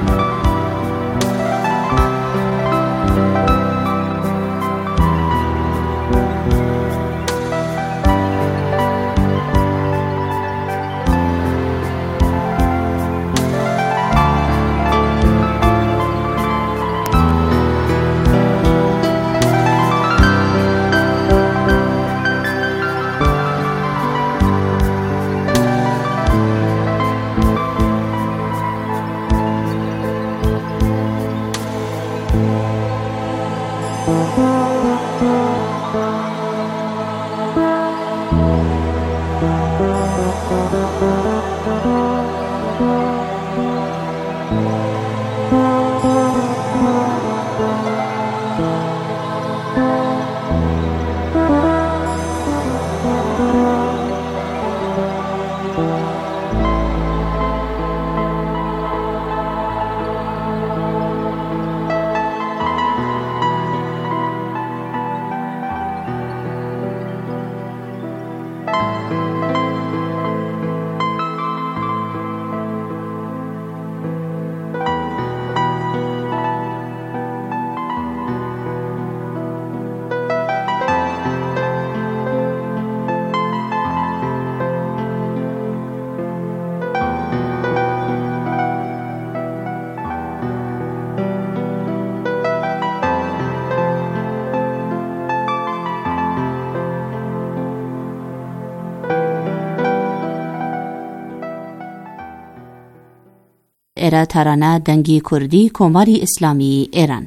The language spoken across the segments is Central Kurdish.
ئێرە تەرانە دەنگی کوردی کۆماری ئیسلامی ئێران.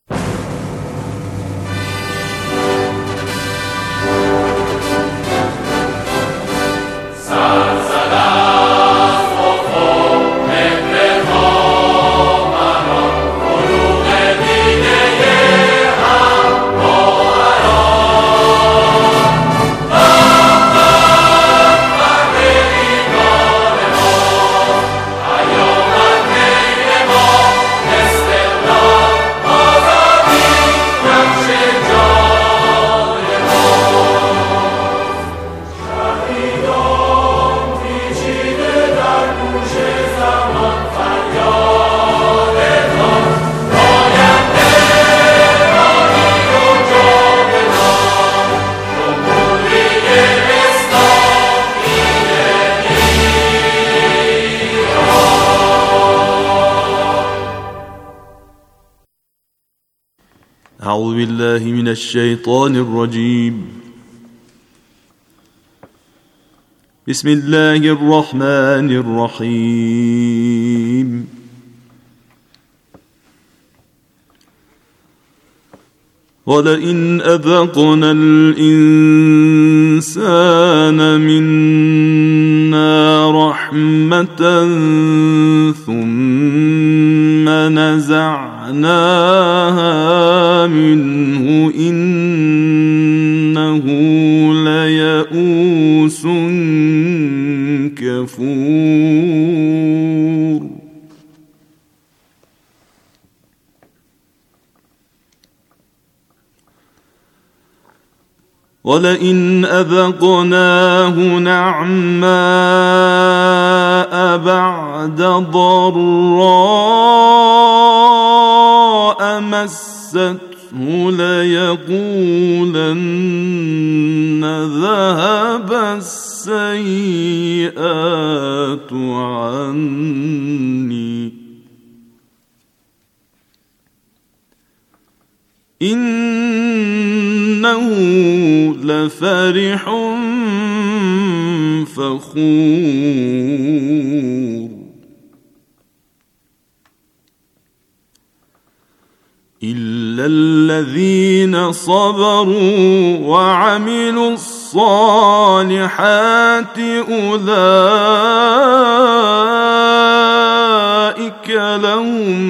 أعوذ بالله من الشيطان الرجيم. بسم الله الرحمن الرحيم. ولئن أذقنا الإنسان منا رحمة ثم نزعناها منه إنه ليئوس كفور. ولئن أذقناه نعماء بعد ضراء مسته ليقولن ذهب السيئات عني إنه لفرح فخور. إلا الذين صبروا وعملوا الصالحات أولئك لهم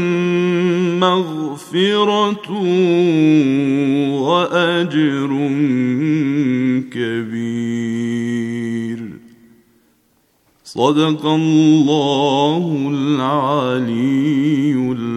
مغفرة وأجر كبير. صدق الله العلي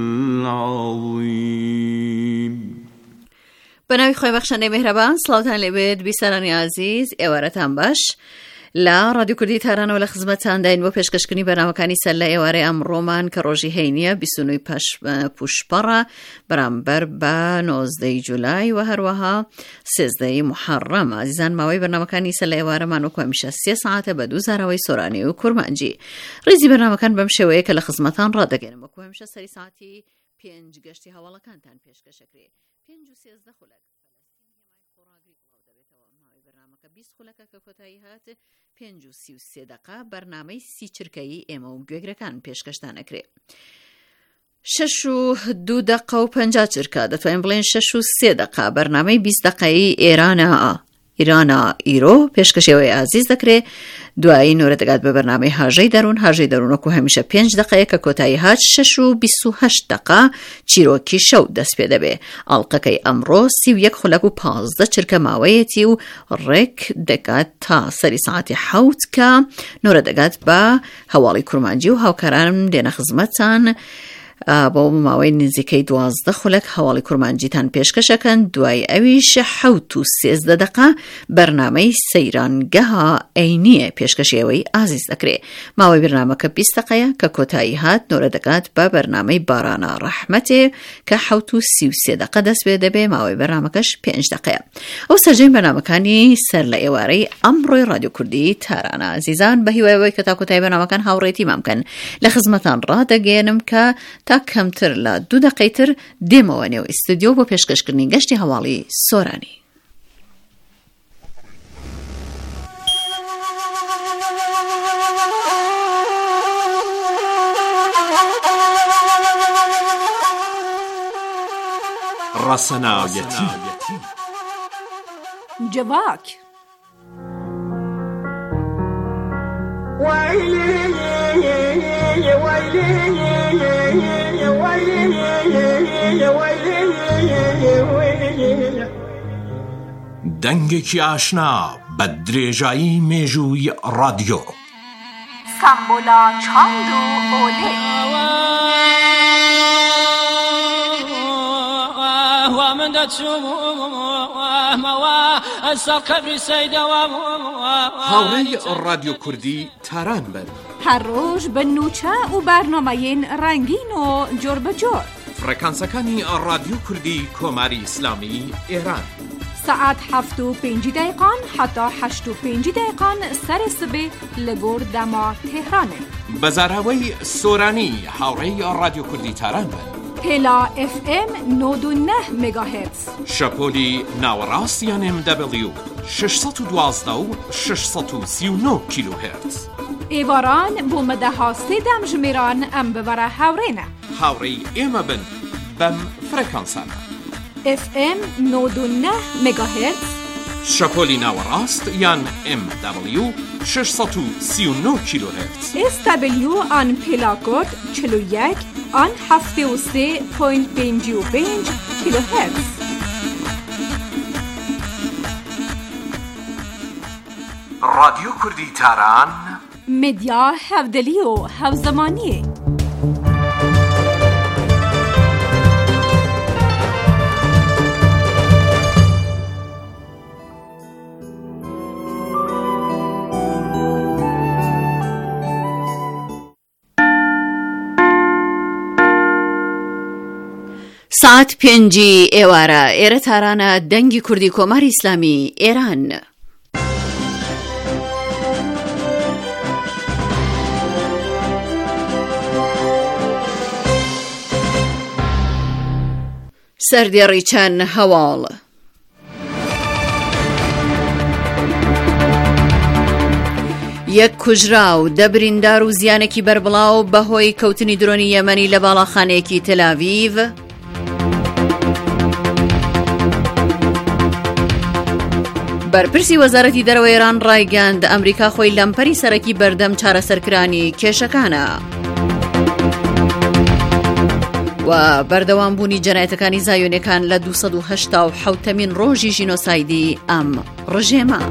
العظيم. بناوی خواه بخشنده مهربان سلاوتان لبید بیسرانی عزیز اوارتان باش. لا رادیو کوردی تارانەوە لە خزمەتتان داین بۆ پێشکەشکردنی بەرنامەکانی سەر لە ئێوارەی ئەمڕۆمان کە ڕۆژی هەینیە 29 پوشپەڕە بەرامبەر بە 19 جولای و هەروەها 13 محەڕەم. ئازیزان ماوەی بەرنامەکانی سەر لە ئێوارەمان وەکو هەمیشە 3 ساعتە بە 2 زاراوەی سۆرانی و کورمانجی. ڕێزی بەرنامەکان بەم شێوەیە کە لە خزمەتان ڕادەگەێنم وەکو هەمیشە سەری ساعتی 5 گەشتی هەواڵەکانتان پێشکەشەکرێ. 5:13 خولەک برنامەکە 20 خولەکە کە کۆتایی هات 5:33 بەرنامەی 30 چرکەی ئێمە و گوێگرەکان پێشکەشتان ئەکرێ. 6:02 و 50 چرکە دەتوانین بڵێن 6:03 بەرنامەی 20 دقەی ئێرانە ئیرۆ پێشکەشەوەی ئازیز دەکرێ. دوایی نۆرە دەگات بە بەرنامەی هاژەی دەروون وەکو هەمیشە 5 دقەیە کە کۆتایی هات 6:28 چیرۆکی شەو دەست پێ دەبێ. ئاڵلقەکەی ئەمڕۆ 31 خولەک و 15 چرکە ماوەیەتی و ڕێک دەگات تا سەری ساعتی 7 کە نۆرە دەگات بە هەواڵی کورمانجی و هاوکاران دێنە خزمەتتان بۆ ماوەی نزیکەی 12 خولەک هەواڵی کورمانجیتان پێشکەشەکەن. دوای ئەویش 7:13 بەرنامەی سەیرانگەها ئەینیە پێشکەشەوەی ئازیز دەکرێ. ماوەی بەرنامەکە 20 دقەیە کە کۆتایی هات نۆرە دەگات بە بەرنامەی بارانە ڕەحمەتێ کە 7:33 دەست پێ دەبێ. ماوەی بەرنامەکەش 5 دقەیە. ئەو سەرجەی بەرنامەکانی سەر لە ئێوارەی ئەمڕۆی رادیۆ کوردی تارانە. ئازیزان بە هیوایەوەی کە تا کۆتایی بەرنامەکان هاوڕێتی مامکەن لە خزمەتان ڕادەگەێنم کە تا کەمتر لە 2 دقەی تر دێمەوە نێو ئیستودیۆ بۆ پێشکەشکردنی گەشتی هەواڵی سۆرانی. ڕەسەناویەتی جواک دەنگێکی ئاشنا بە درێژایی مێژووی ڕادیۆ سامبۆلا چاند و ئۆلێ هاوڕێی ڕادیۆ کوردی تاران بن هەر ڕۆژ بە نوچە و بەرنامەیەن ڕەنگین و جۆر بەجۆر. فڕێکانسەکانی ڕادیۆ کوردی کۆماری ئیسلامی ئێران ساعت 7:05 حتا 8:05 سەر سبێ لە گۆر دەما تێهرانێ. بەزاراوەی سۆرانی هاوڕێی ڕادیۆ کوردی تاران بن. هێلا FM 99 مگاهرتز. شەپۆلی ناوەڕاست یان MW 612 و 639 کیلوهرتز. ئێواران بۆ مەدەها سێدەم ژمێران ئەم ببەرە هاوڕێنە. هاوڕێی ئێمە بن بەم فرەکانسانە. FM 99 مگاهرتز. شەپۆلی ناوەڕاست یان MW 639 کیلوهرتز. SW آن پێلاکۆد 41 آن 73.55 کیلوهرتز. رادیۆ کوردی تاران مدیا هەودەلی و هەوزەمانیە. ساعت 5 ئێوارە ئێرە تارانە دەنگی کوردی کۆماری ئیسلامی ئێران. سەردێڕی چەند هەواڵ. یەک کوژرا و 10 بریندار و زیانێکی بەربڵاو بەهۆی کەوتنی درۆنی یەمەنی لە باڵاخانەیەکی تەلاڤیڤ. بەرپرسی وەزارەتی دەرەوەی ئێران ڕایگەاند ئەمریکا خۆی لەمپەری سەرەکی بەردەم چارەسەرکرانی کێشەکانە. و بەردەوامبوونی جەنایەتەکانی زایۆنیەکان لە 287مین ڕۆژی ژینۆسایدی ئەم ڕژێمە.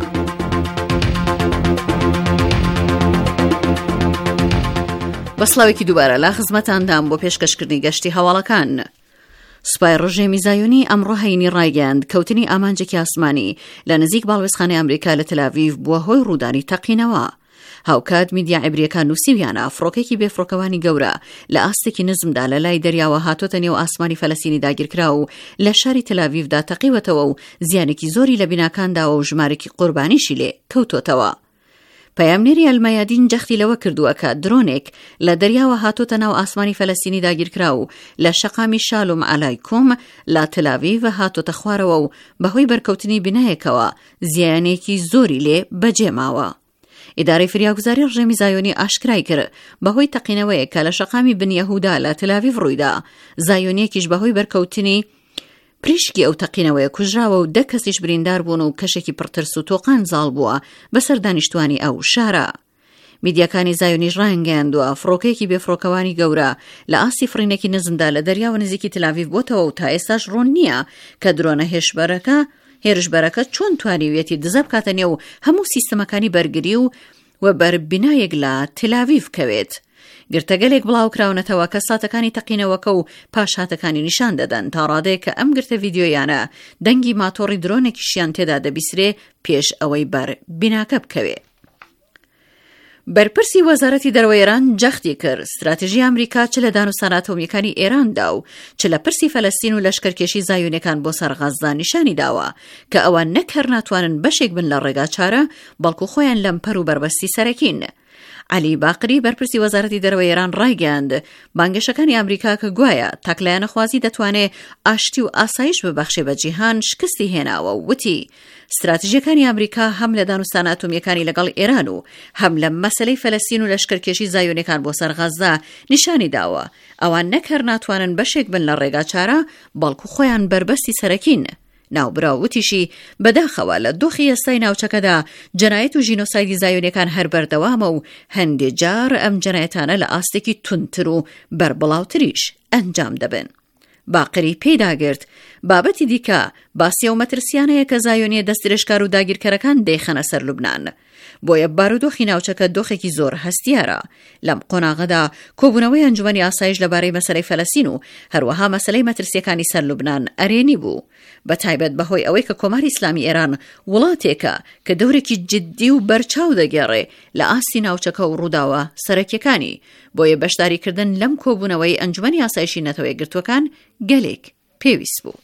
بەسڵاوێکی دووبارە لە خزمەتاندام بۆ پێشکەشکردنی گەشتی هەواڵەکان. سوپای ڕژێمی زایۆنی ئەمڕۆ هەینی ڕایگەیاند کەوتنی ئامانجێکی ئاسمانی لە نزیک باڵوێزخانەی ئەمریکا لە تەل‌ئاڤیڤ بووە هۆی ڕوودانی تەقینەوە. هاوکات میدیا عیبریەکان نووسیویانە فڕۆکێکی بێفڕۆکەوانی گەورە لە ئاستێکی نزمدا لە لای دەریاوە هاتۆتە نێو ئاسمانی فەلەستینی داگیرکرا و لە شاری تەل‌ئاڤیڤدا تەقیوەتەوە و زیانێکی زۆری لە بیناکانداوە و ژمارەی قوربانیشی لێ کەوتۆتەوە. پەیامنێری ئەلمەیادین جەختی لەوە کردووە کە درۆنێک لە دەریاوە هاتۆتە ناو ئاسمانی فەلەستینی داگیرکرا و لە شەقامی شالوم عەلایکوم لە تەل‌ئاڤیڤ هاتۆتە خوارەوە و بەهۆی بەرکەوتنی بنایەکەوە زیانێکی زۆری لێ بەجێماوە. ئیدارەی فریاگوزاری ڕژێمی زایۆنی ئاشکرای کرد بەهۆی تەقینەوەیە کە لە شەقامی بن یەهودا لە تەل‌ئاڤیڤ ڕوویدا، زایۆنیەکیش بەهۆی بەرکەوتنی پریشکی ئەو تەقینەوەیە کوژراوە و 10 کەسیش بریندار بوون و کەشێکی پڕترس و تۆقان زاڵ بووە بەسەر دانیشتوانی ئەو شارە. میدیاکانی زایۆنیش ڕایگەیاندووە فڕۆکەیەکی بێفڕۆکەوانی گەورە لە ئاستی فرینێکی نزمدا لە دەریاوە نزیکی تەل‌ئاڤیڤ بۆتەوە و تا ئێستاش ڕوون نییە کە درۆنە هێرشبەرەکە چۆن توانیویەتی دزە بکاتە نێو هەموو سیستەمەکانی بەرگری و بەربینایەک لە تەل‌ئاڤیڤ کەوێت. گرتەگەلێک بڵاوکراونەتەوە کە ساتەکانی تەقینەوەکە و پاشهاتەکانی نیشان دەدەن تا ڕادەیە کە ئەم گرتە ڤیدیۆیانە دەنگی ماتۆڕی درۆنێکیشیان تێدا دەبیسرێ پێش ئەوەی بەربیناکە بکەوێ. بەرپرسی وەزارەتی دەرەوەی ئێران جەختی کرد استراتیژی ئەمریکا چ لە دانوستان ئاتۆمیەکانی ئێراندا و چ لە پرسی فەلەستین و لەشکرکێشی زایۆنیەکان بۆ سەر غەزا نیشانی داوە کە ئەوان نەک هەر ناتوانن بەشێک بن لە ڕێگا چارە بەڵکو خۆیان لەم پەر و بەربەستی سەرەکین. علی باقری بەرپرسی وەزارەتی دەرەوەی ئێران ڕایگەیاند بانگێشەکانی ئەمریکا کە گوایە تاکلایەنەخوازی دەتوانێت ئاشتی و ئاسایش ببەخشێ بە جیهان شکستی هێناوە و وتی استراتیژیەکانی ئەمریکا هەم لە دانوستان ئاتۆمیەکانی لەگەڵ ئێران و هەم لە مەسەلەی فەلەستین و لەشکرکێشی زایۆنیەکان بۆ سەر غەزا نیشانی داوە ئەوان نەک هەر ناتوانن بەشێک بن لە ڕێگا چارە بەڵکو خۆیان بربەستی سەرەکین. ناوبراوتیشی بەداخەوە لە دۆخی ئێستای ناوچەکەدا جەنایەت و ژینۆسایدی زایۆنیەکان هەر بەردەوامە و هەندێک جار ئەم جەنایەتانە لە ئاستێکی تونتر و بربڵاوتریش ئەنجام دەبن. باقری پێداگرت بابەتی دیکە باسی ئەو مەترسیانەیە کە زایۆنیە دەستدرێژکار و داگیرکەرەکان دەیخەنە سەر لوبنان. بۆیە بارودۆخی ناوچەکە دۆخێکی زۆر هەستیارە. لەم قۆناغەدا کۆبوونەوەی ئەنجومەنی ئاسایش لەبارەی مەسەلەی فەلەستین و هەروەها مەسەلەی مەترسیەکانی سەر لوبنان ئەرێنی بوو. بەتایبەت بەهۆی ئەوەی کە کۆماری ئیسلامی ئێران وڵاتێکە کە دەورێکی جددی و بەرچاو دەگێڕێ لە ئاستی ناوچەکە و ڕووداوە سەرەکیەکانی، بۆیە بەشداریکردن لەم کۆبوونەوەی ئەنجومەنی ئاسایشی نەتەوە یەکگرتووەکان گەلێک پێویست بوو.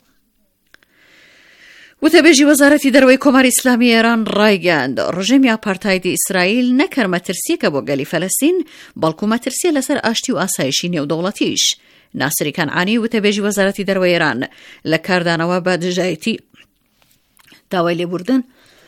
وتەبێژی وەزارەتی دەرەوەی کۆماری ئیسلامی ئێران ڕایگەیاند ڕژێمی ئاپارتایدی ئیسرائیل نەکەر مەترسیەکە بۆ گەلی فەلەستین بەڵکو مەترسیە لەسەر ئاشتی و ئاسایشی نێودەوڵەتیش. ناسری کەنعانی وتەبێژی وەزارەتی دەرەوەی ئێران لە کاردانەوە بە دژایەتی داوای لێبوردن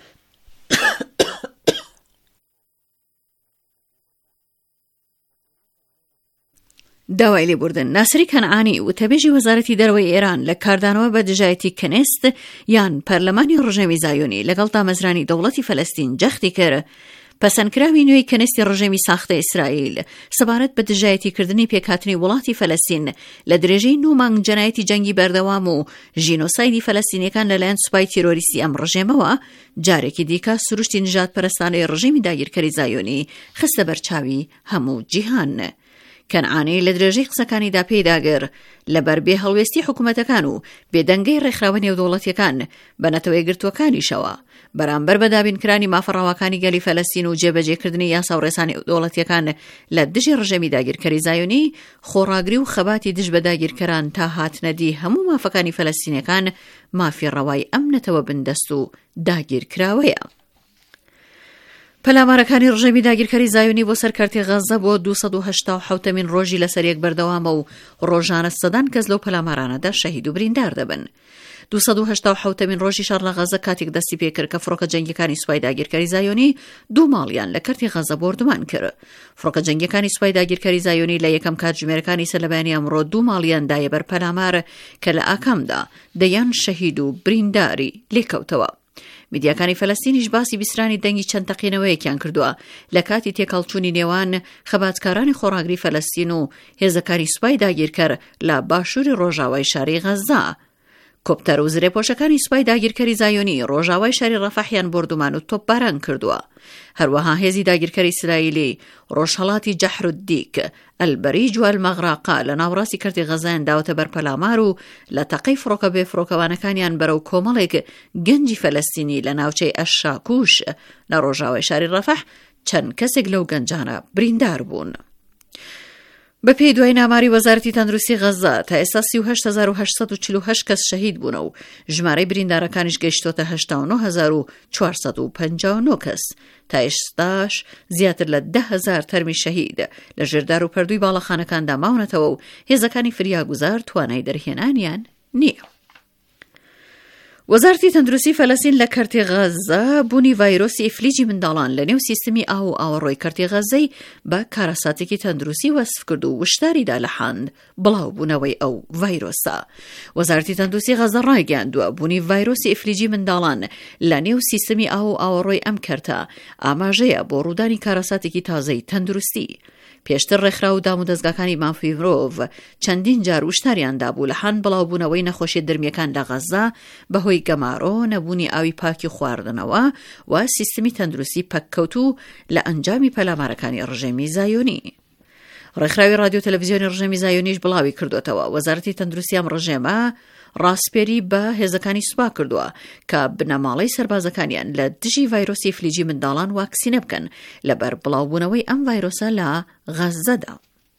ناسری کەنعانی وتەبێژی وەزارەتی دەرەوەی ئێران لە کاردانەوە بە دژایەتی کەنێست یان پەرلەمانی ڕژێمی زایۆنی لەگەڵ دامەزرانی دەوڵەتی فەلەستین جەختی کرد پەسەندکراوی نوێی کەنێستی ڕژێمی ساختە ئیسرائیل سەبارەت بە دژایەتیکردنی پێکهاتنی وڵاتی فەلەستین لە درێژەی 9 مانگ جەنایەتی جەنگی بەردەوام و ژینۆسایدی فەلەستینیەکان لەلایەن سوپای تیرۆریستی ئەم ڕژێمەوە جارێکی دیکە سروشتی نژادپەرستانەی ڕژێمی داگیرکەری زایۆنی خستە بەرچاوی هەموو جیهان. کەنعانی لە درێژەی قسەکانیدا پێداگر لەبەر بێ هەڵوێستی حکوومەتەکان و بێدەنگەی ڕێکخراوە نێودەوڵەتیەکان بە نەتەوە یەکگرتووەکانیشەوە بەرامبەر بە دابینکرانی مافەڕاوەکانی گەلی فەلەستین و جێبەجێکردنی یاسا و ڕێسانی دەوڵەتیەکان لە دژی ڕژێمی داگیرکەری زایۆنی خۆڕاگری و خەباتی دژ بە داگیرکەران تا هاتنەدی هەموو مافەکانی فەلەستینیەکان مافی ڕەوای ئەم نەتەوە بندەست و داگیرکراوەیە. پەلامارەکانی ڕژێمی داگیرکەری زایۆنی بۆ سەرکەرتی غەزە بۆ 287مین ڕۆژی لەسەر یەک بەردەوامە و ڕۆژانە سەدان کەس لەو پەلامارانەدا شەهید و بریندار دەبن. 287مین ڕۆژی شەڕ لە غەزە کاتێک دەستی پێکرد کە فڕۆکە جەنگیەکانی سوپای داگیرکەری زایۆنی 2 ماڵیان لە کەرتی غەزە بۆردومان کرد. فڕۆکە جەنگیەکانی سوپای داگیرکەری زایۆنی لە یەکەم کاتژمێرەکانی سەرلەبەیانی ئەمڕۆ 2 ماڵیان دایە بەر پەلامار کە لە ئاکامدا دەیان شەهید و برینداری لێکەوتەوە. میدیاکانی فەلەستینیش باسی بیسرانی دەنگی چەند تەقینەوەیەکیان کردووە لە کاتی تێکەڵچوونی نێوان خەباتکارانی خۆڕاگری فەلەستین و هێزەکاری سوپای داگیرکەر لە باشووری ڕۆژاوای شاری غەزا. کۆپتەر و زرێپۆشەکانی سوپای داگیرکەری زایۆنی ڕۆژاوای شاری ڕەفەحیان بردومان و تۆپباران کردووە. هەروەها هێزی داگیرکەری ئیسرائیلی ڕۆژهەڵاتی جەحرودیک ئەلبەریج و ئەلمەغراقا لە ناوڕاستی کردی غەزایان داوەتە بەر پەلامار و لە تەقەی فڕۆکە بێفڕۆکەوانەکانیان بەرەو کۆمەڵێک گەنجی فەلەستینی لە ناوچەی ئەشاکوش لە ڕۆژاوای شاری ڕەفەح چەند کەسێک لەو گەنجانە بریندار بوون. بە پێی دوای ناماری وەزارەتی تەندروستی غەزا تا ئێستا 38848 کەس شەهید بوون و ژمارەی بریندارەکانیش گەیشتۆتە 89459 کەس. تا ئێستاش زیاتر لە 10,000 تەرمی شەهید لە ژێردار و پەردووی باڵەخانەکاندا ماونەتەوە و هێزەکانی فریاگوزار توانای دەرهێنانیان نییە. وەزارەتی تەندروستی فەلەستین لە کەرتی غەزا بوونی ڤایرۆسی ئیفلیجی منداڵان لە نێو سیستمی ئاو و ئاوەڕۆی کەرتی غەزەی بە کارەساتێکی تەندروستی وەسف کرد و وشداریدا لە حاند بڵاو بوونەوەی ئەو ڤایرۆسە. وەزارەتی تەندروستی غەزا ڕایگەیاندووە بوونی ڤایرۆسی ئیفلیجی منداڵان لە نێو سیستمی ئاو و ئاوەڕۆی ئەم کەرتە ئاماژەیە بۆ ڕوودانی کارەساتێکی تازەی تەندروستی. پێشتر ڕێکخرا و دام و دەستگاکانی مافی مرۆڤ چەندین جار وشتاریاندا بوو لە حان بڵاوبوونەوەی نەخۆشیە دەرمیەکان لە غەزا بەهۆی گەمارۆ، نەبوونی ئاوی پاکی خواردنەوە و سیستمی تەندروستی پەککەوتوو لە ئەنجامی پەلامارەکانی ڕژێمی زایۆنی. ڕێکخراوی رادیۆ تەلەڤیزیۆنی ڕژێمی زایۆنیش بڵاوی کردوێتەوە وەزارەتی تەندروستی ئەم ڕژێمە ڕاستپێری بە هێزەکانی سوپا کردووە کە بنەماڵەی سەربازەکانیان لە دژی ڤایرۆسی فلیجی منداڵان واکسینە بکەن لەبەر بڵاوبوونەوەی ئەم ڤایرۆسە لە غەزەدا.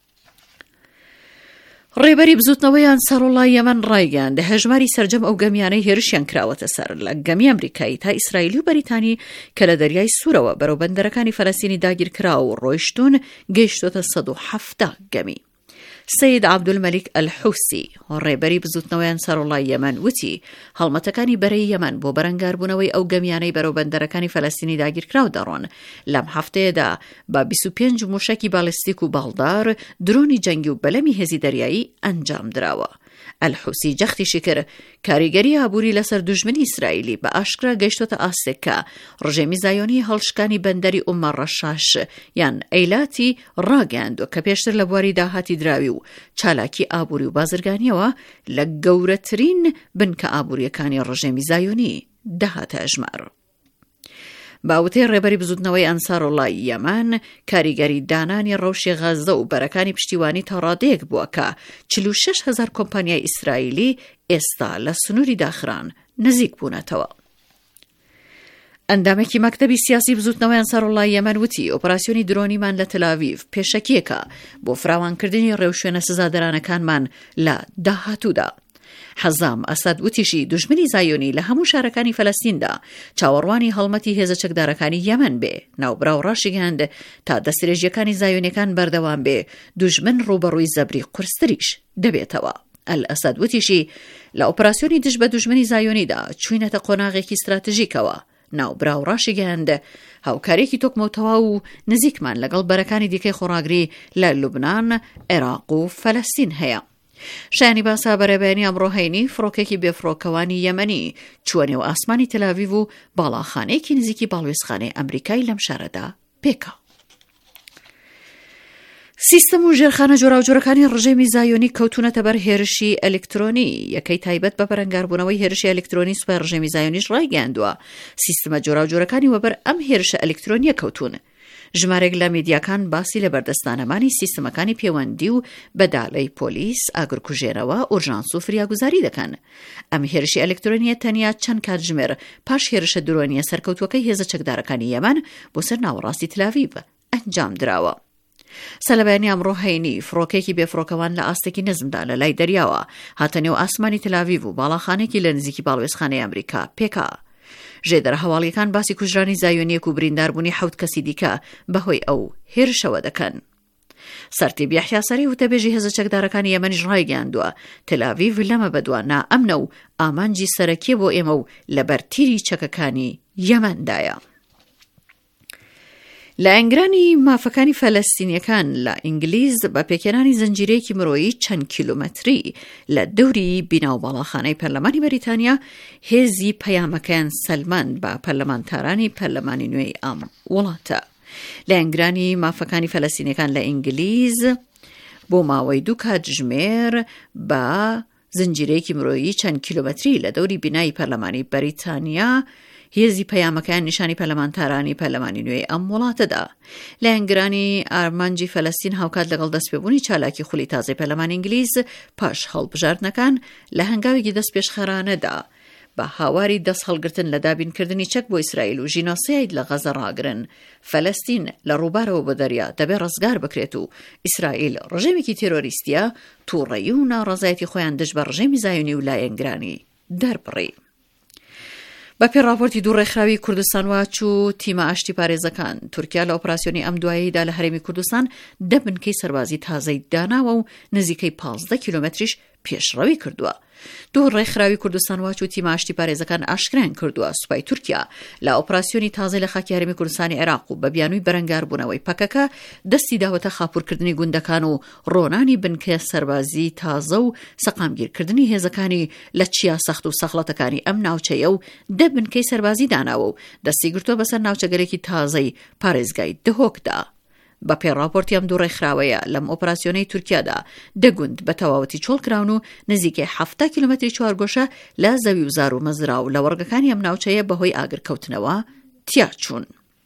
ڕێبەری بزوتنەوەی ئەنساڕوڵای یەمەن ڕایگەیاندە هەژماری سەرجەم ئەو گەمیانەی هێرشیان کراوەتە سەر لە گەمی ئەمریکایی تا ئیسرائیلی و بەریتانی کە لە دەریای سوورەوە بەرەو بەندەرەکانی فەلەستینی داگیرکراوە و ڕۆیشتون گەیشتۆتە 170 گەمی. سید عەبدولمەلیک ئەلحوسی ڕێبەری بزوتنەوەی ئەنساڕوڵای یەمەن وتی هەڵمەتەکانی بەرەی یەمەن بۆ بەرەنگاربوونەوەی ئەو گەمیانەی بەرەو بەندەرەکانی فەلەستینی داگیرکراو دەڕۆن لەم هەفتەیەدا بە 25 موشەکی باڵستیک و باڵدار درۆنی جەنگی و بەلەمی هێزی دەریایی ئەنجام دراوە. ئەلحوسی جەختیشی کرد کاریگەری ئابووری لەسەر دوژمنی ئیسرائیلی بە ئاشکرا گەیشتۆتە ئاسێکە ڕژێمی زایۆنی هەڵشکانی بەندەری ئومە ڕەشاش یان ئەیلاتی ڕاگەیاندووە کە پێشتر لە بواری داهاتی دراوی و چالاکی ئابووری و بازرگانیەوە لە گەورەترین بنکە ئابووریەکانی ڕژێمی زایۆنی داهاتە ئەژمار. باوتەی ڕێبەری بزوتنەوەی ئەنساڕوڵای یەمەن کاریگەری دانانی ڕەوشی غەزە و بەرەکانی پشتیوانی تا ڕادەیەک بووە کە 46,000 کۆمپانیای ئیسرائیلی ئێستا لە سنووری داخران نزیک بوونەتەوە. ئەندامێکی مەکتەبی سیاسی بزوتنەوەی ئەنساڕوڵای یەمەن وتی ئۆپراسیۆنی درۆنیمان لە تەلاڤیڤ پێشەکیەکە بۆ فراوانکردنی ڕێوشوێنە سزادەرانەکانمان لە داهاتوودا. حەزام ئەسەد وتیشی دوژمنی زایۆنی لە هەموو شارەکانی فەلەستیندا چاوەڕوانی هەڵمەتی هێزە چەکدارەکانی یەمەن بێ ناوبراو ڕاشیگەاند تا دەستێژیەکانی زایۆنیەکان بەردەوام بێ دوژمن ڕوبەڕووی زەبری قورستریش دەبێتەوە. ئەسەد وتیشی لە ئۆپراسیۆنی دژ بە دوژمنی زایۆنیدا چوینەتە قۆناغێکی استراتیژیکەوە ناوبراو ڕاشیگەاند هاوکارێکی تۆکمەوتەوا و نزیکمان لەگەڵ بەرەکانی دیکەی خۆڕاگری لە لوبنان، عێراق و فەلەستین هەیە. شایانی باسا بەرەبەیانی ئەمڕۆهەینی فڕۆکێکی بێفڕۆکەوانی یەمەنی چوە نێو ئاسمانی تەلاڤیڤ و باڵاخانەیەکی نزیکی باڵوێزخانەی ئەمریکای لەم شارەدا پێکا. سیستەم و ژێرخانە جۆراوجۆرەکانی ڕژێمی زایۆنی کەوتونەتە بەر هێرشی ئەلکترۆنی یەکەی تایبەت بە بەرەنگاربوونەوەی هێرشی ئەلکترۆنی سوپای ڕژێمی زایۆنیش ڕایگەیاندووە سیستەمە جۆراوجۆرەکانی وەبەر ئەم هێرشە ئەلکترۆنیە کەوتون. ژمارێک لە میدیاکان باسی لە بەردەستانەمانی سیستەمەکانی پەیوەندی و بەداڵەی پۆلیس، ئاگرکوژێنەوە، ئورژانس و فریاگوزاری دەکەن. ئەم هێرشی ئەلکترۆنیە تەنیا چەند کاتژمێر پاش هێرشە درۆنیە سەرکەوتوەکەی هێزە چەکدارەکانی یەمەن بۆ سەر ناوەڕاستی تەلاڤیڤ ئەنجام دراوە. سەلەبەیانی ئەمڕۆهەینی فڕۆکێکی بێفڕۆکەوان لە ئاستێکی نزمدا لە لای دەریاوە هاتە نێو ئاسمانی تەلاڤیڤ و باڵاخانێکی لە نزیکی باڵوێزخانەی ئەمریکا پێکا. ژێدەرە هەواڵیەکان باسی کوژرانی زایۆنیەک و برینداربوونی 7 کەسی دیکە بەهۆی ئەو هێرشەوە دەکەن. سەرتیب یەحیا سەری وتەبێژی هێزە چەکدارەکانی یەمەنیش ڕایگەیاندووە تەلاڤیڤ لەمە بەدووە نائەمنە و ئامانجی سەرەکیە بۆ ئێمە و لە بەرتیری چەکەکانی یەمەندایە. لە ئەنگرانی مافەکانی فەلەستینیەکان لە ئینگلیز بە پێکێنانی زەنجیرەیەکی مرۆیی چەند کیلومەتری لە دەوری بیناو باڵاخانەی پەرلەمانی بەریتانیا هێزی پەیامەکەیان سەلماند بە پەرلەمانتارانی پەرلەمانی نوێی ئەم وڵاتە. لە ئەنگرانی مافەکانی فەلەستینیەکان لە ئینگلیز بۆ ماوەی 2 کاتژمێر بە زنجیرەیەکی مرۆیی چەند کیلۆمەتری لە دەوری بینایی پەرلەمانی بەریتانیا هێزی پەیامەکان نیشانی پەرلەمانتارانی پەرلەمانی نوێی ئەم وڵاتەدا. لایەنگرانی ئارمانجی فەلەستین هاوکات لەگەڵ دەستپێبوونی چالاکی خولی تازەی پەرلەمانی ئینگلیز پاش هەڵبژاردنەکان لە هەنگاوێکی دەستپێشخەرانەدا بە هاواری دەست هەڵگرتن لە دابینکردنی چەک بۆ ئیسرائیل و ژینۆسایید لە غەزە ڕاگرن. فەلەستین لە ڕووبارەوە بە دەریا دەبێ ڕزگار بکرێت و ئیسرائیل ڕژێمێکی تێرۆریستیە تووڕەیی و ناڕەزایەتی خۆیان دژ بە ڕژێمی زایۆنی و لایەنگرانی دەربڕی. بە پێی راپۆرتی دوو ڕێکخراوی کوردستان واچ و تیمە ئاشتی پارێزەکان، تورکیا لە ئۆپراسیۆنی ئەم دواییدا لە هەرێمی کوردستان 10 بنکەی سەربازی تازەی داناوە و نزیکەی 15 کیلۆمەتریش پێشڕەوی کردووە. دوو ڕێکخراوی کوردستان واچ و تیمە ئاشتی پارێزەکان ئاشکرایان کردووە سوپای تورکیا لە ئۆپراسیۆنی تازەی لە خاکی هەرێمی کوردستانی عێراق و بە بیانووی بەرەنگاربوونەوەی پەکەکە دەستی داوەتە خاپورکردنی گوندەکان و ڕۆنانی بنکە سەربازی تازە و سەقامگیرکردنی هێزەکانی لە چیا سەخت و سەخڵەتەکانی ئەم ناوچەیە و 10 بنکەی سەربازی داناوە و دەستی گرتووە بەسەر ناوچەگەرێکی تازەی پارێزگای دهۆکدا. بە پێی راپۆرتی ئەم دوو ڕێکخراوەیە لەم ئۆپراسیۆنەی تورکیادا 10 گوند بە تەواوەتی چۆڵکراون و نزیکەی 70 کیلۆمەتری چوارگۆشە لە زەوی و زار و مەزرا و لە وەرگەکانی ئەم ناوچەیە بەهۆی ئاگرکەوتنەوە تیاچوون.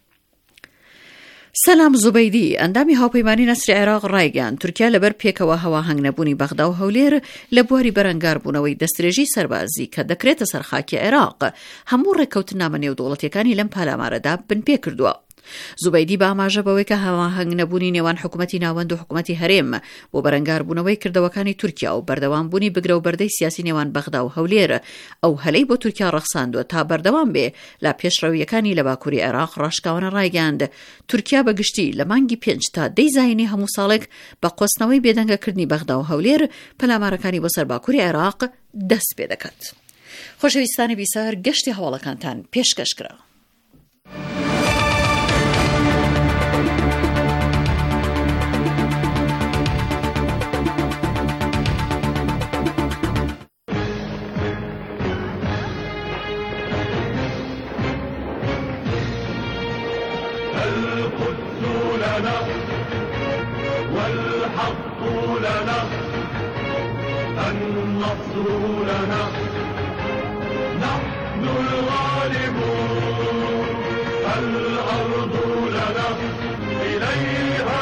سەلام زوبەیدی ئەندامی هاوپەیمانی نەسری عێراق ڕایگەیاند تورکیا لەبەر پێکەوە هەواهەنگ نەبوونی بەغدا و هەولێر لە بواری بەرەنگاربوونەوەی دەستدرێژی سەربازی کە دەکرێتە سەر خاکی عێراق هەموو ڕێککەوتنامە نێودوڵەتیەکانی لەم پالامارەدا بنپێ کردووە. زوبەیدی بە ئاماژە بەوەی کە هەواهەنگ نەبوونی نێوان حکوومەتی ناوەند و حکوومەتی هەرێم بۆ بەرەنگاربوونەوەی کردەوەکانی تورکیا و بەردەوامبوونی بگرە و بەردەی سیاسی نێوان بەغدا و هەولێر ئەو هەلەی بۆ تورکیا ڕەخساندووە تا بەردەوام بێ لە پێشڕەویەکانی لە باکووری عێراق ڕاشکاوانە ڕایگەاند تورکیا بەگشتی لە مانگی 5 تا 10 زاینی هەموو ساڵێک بە قۆستنەوەی بێدەنگەکردنی بەغدا و هەولێر پەلامارەکانی بۆ سەر باکووری عێراق دەست پێ دەکات. خۆشەویستانی بیسار گەشتی هەواڵەکانتان پێشکەشکرا. والحق لنا النصر لنا نحن الغالبون الأرض لنا إليها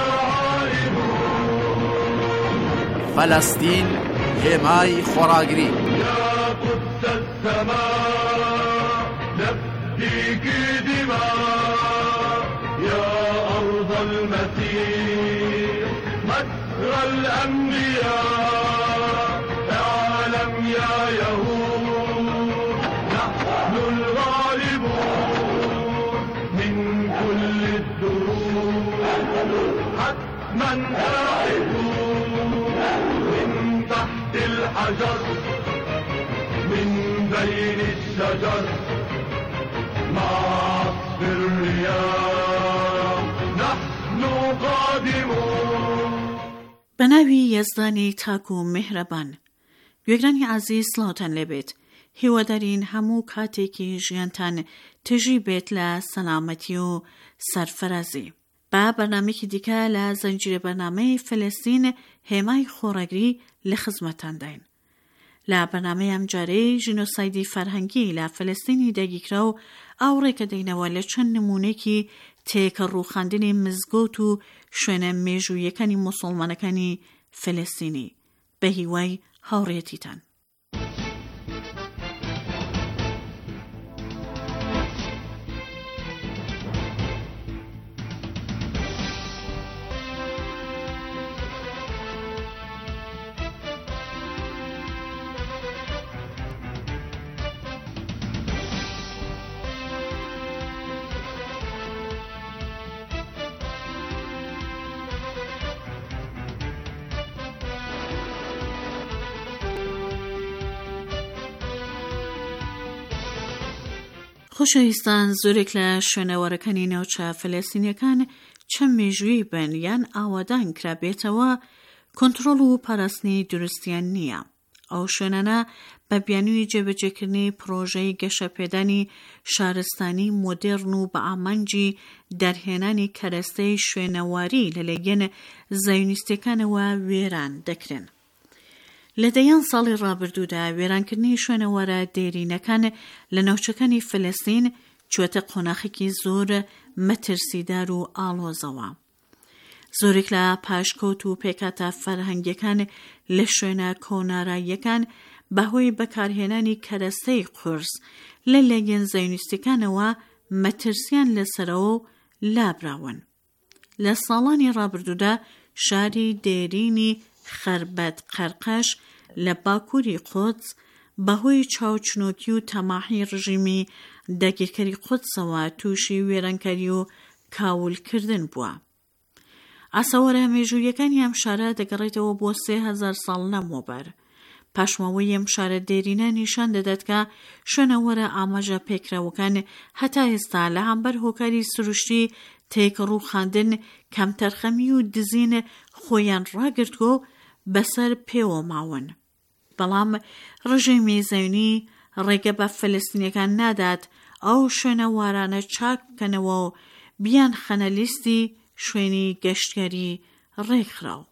عائدون فلسطين هێمای خۆراگری يا قدس السماء نفديك دماء يا أرض المسيح مصر الأنبياء اعلم يا يهود نحن الغالبون من كل الدروب حتما آئدون من تحت الحجر من بين الشجر مع عصف الرياح نحن قادمون. بەناوی یەزدانی تاک و میهرەبان. گوێگرانی عەزیز سڵاوتان لێبێت. هیوادارین هەموو کاتێکی ژیانتان تژی بێت لە سەلامەتی و سەرفەرازی. با بەرنامەیەکی دیکە لە زەنجیرە بەرنامەی فەلەستین هێمای خۆڕەگری لە خزمەتان داین. لە بەرنامەی ئەم جارەی ژینۆسایدی فەرهەنگی لە فەلەستینی دەگیرکرا و ئاوڕێکە دەینەوە لە چەند نمونەیەکی تێکە ڕووخاندنی مزگەوت و شوێنە مێژوویەکانی موسڵمانەکانی فەلەستینی بە هیوای هاوڕێتیتان. خۆشەویستان زۆرێک لە شوێنەوەرەکانی ناوچە فەلەستینیەکان چەند مێژووی بن یان ئاوادان کرابێتەوە کۆنتڕۆڵ و پاراستنی دروستیان نییە. ئەو شوێنانە بە بیانووی جێبەجێکردنی پرۆژەی گەشەپێدانی شارستانی مۆدێرن و بە ئامانجی دەرهێنانی کەرەستەی شوێنەواری لەلایەن زایۆنیستەکانەوە وێران دەکرێن. لە دەیان ساڵی ڕابردوودا وێرانکردنی شوێنەوەرە دێرینەکان لە ناوچەکانی فەلەستین چوەتە قۆناغێکی زۆر مەترسیدار و ئاڵۆزەوە. زۆرێک لە پاشکەوت و پێکاتە فەرهەنگیەکان لە شوێنە کۆناراییەکان بەهۆی بەکارهێنانی کەرەستەی قورس لە لێگەن زەیونیستەکانەوە مەترسیان لەسەرەوە و لابراون. لە ساڵانی ڕابردوودا شاری دێرینی خەربەت قەرقەش لە باکووری قودس بەهۆی چاوچنۆکی و تەماحی ڕژیمی داگیرکەری قودسەوە تووشی وێرانکاری و کاولکردن بووە. ئاسەوەرە مێژوویەکانی ئەم شارە دەگەڕێتەوە بۆ 3000 ساڵ لەمەوبەر. پاشماوەی ئەم شارە دێرینە نیشان دەدات کە شوێنەوەرە ئاماژە پێکراوەکان هەتا ئێستا لە هەمبەر هۆکاری سروشتی تێکڕووخاندن کەمتەرخەمی و دزین خۆیان ڕاگرتووە و بەسەر پێوە ماون. بەڵام ڕژیمی زەیونی ڕێگە بە فەلەستینیەکان نادات ئەو شوێنەوارانە چاک بکەنەوە و بیان خەنە لیستی شوێنی گەشتیاری ڕێکخراو.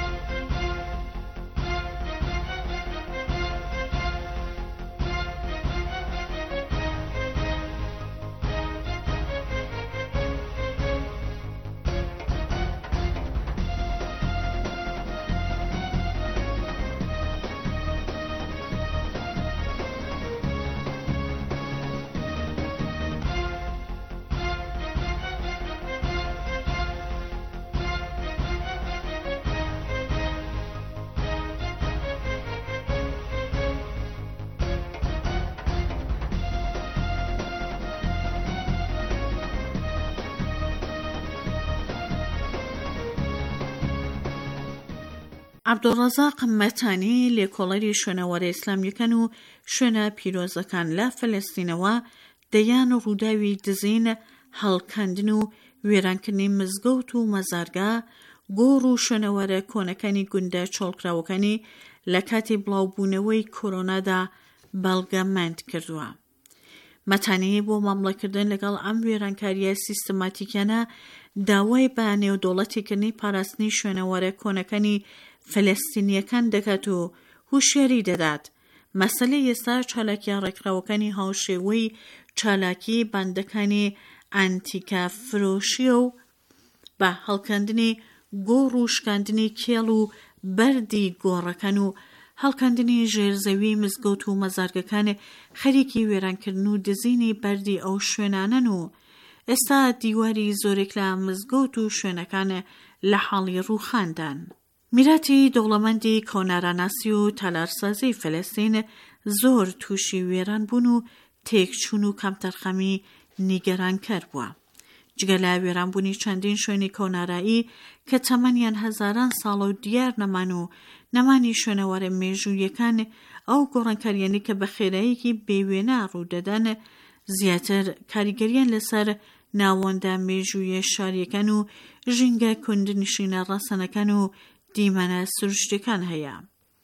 عەبدوڵڕەزاق مەتانی لێکۆڵەری شوێنەوەرە ئیسلامیەکان و شوێنە پیرۆزەکان لە فەلەستینەوە دەیان ڕووداوی دزین، هەڵکەندن و وێرانکردنی مزگەوت و مەزارگا، گۆڕ و شوێنەوەرە کۆنەکانی گوندە چۆڵکراوەکانی لە کاتی بڵاوبوونەوەی کۆرۆنادا بەڵگەمەند کردووە. مەتانی بۆ مامڵەکردن لەگەڵ ئەم وێرانکاریە سیستەماتیکانە داوای بە نێودەوڵەتیکردنی پاراستنی شوێنەوەرە کۆنەکانی فەلەستینیەکان دەکات و هوشیاری دەدات مەسەلەی ئێستا چالاکیە ڕێکخراوەکانی هاوشێوەی چالاکی باندەکانی ئەنتیکە فرۆشیە و بە هەڵکەندنی گۆڕ و شکاندنی کێڵ و بەردی گۆڕەکان و هەڵکەندنی ژێرزەوی مزگەوت و مەزارگەکان خەریکی وێرانکردن و دزینی بەردی ئەو شوێنانن و ئێستا دیواری زۆرێک لە مزگەوت و شوێنەکان لە حاڵی ڕووخاندان. میراتی دەوڵەمەندی کۆناراناسی و تالارسازی فەلەستین زۆر تووشی وێران بوون و تێکچوون و کەمتەرخەمی نیگەرانکەر بووە. جگە لە وێرانبوونی چەندین شوێنی کۆنارایی کە تەمەنیان هەزاران ساڵە و دیار نەمان و نەمانی شوێنەوەرە مێژوویەکان ئەو گۆڕانکاریانی کە بە خێراییەکی بێوێنە ڕوودەدان زیاتر کاریگەریان لەسەر ناوەندە مێژوویە شاریەکان و ژینگە کوندنشینە ڕەسەنەکان و دیمەنە سروشتەکان هەیە.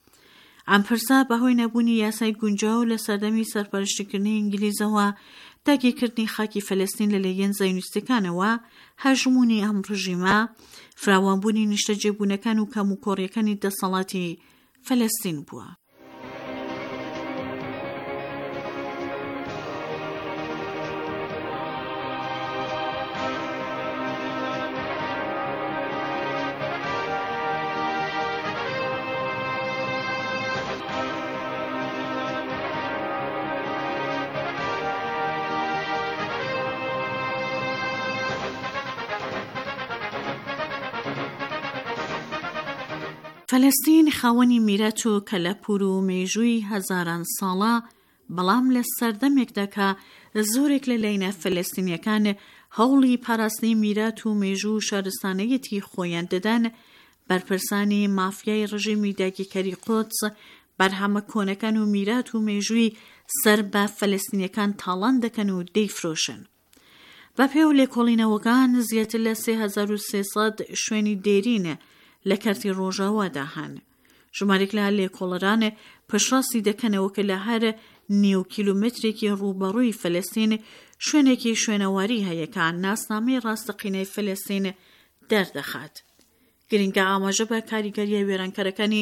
ئەم پرسا بەهۆی نەبوونی یاسای گونجاو لە سەردەمی سەرپەرشتیکردنی ئینگلیزەوە داگیرکردنی خاکی فەلەستین لە لایەن زەیونیستەکانەوە هەژمونی ئەم ڕژیمە فراوانبوونی نیشتەجێبوونەکان و کەموکۆڕیەکانی دەسەڵاتی فەلەستین بووە. فەلەستین خاوەنی میرات و کەلەپور و مێژووی هەزاران ساڵە، بەڵام لە سەردەمێکدا کە زۆرێک لە لایەنە فەلەستینیەکان هەوڵی پاراستنی میرات و مێژوو و شارستانەیەتی خۆیان دەدان، بەرپرسانی مافیای ڕژیمی داگیرکەری قودس بەرهەمە کۆنەکان و میرات و مێژووی سەر بە فەلەستینیەکان تاڵان دەکەن و دەیفرۆشن. بە پێو لێکۆڵینەوەکان زیاتر لە 3300 شوێنی دێرینە لە کەرتی ڕۆژاوادا هەن. ژمارێک لە لێکۆڵەران پشڕاستی دەکەنەوە کە لە هەر نیو کیلومترێکی ڕووبەڕووی فەلەستین شوێنێکی شوێنەواری هەیە کە ناسنامەی ڕاستەقینەی فەلەستین دەردەخات. گرنگە ئاماژە بە کاریگەریە وێرانکەرەکانی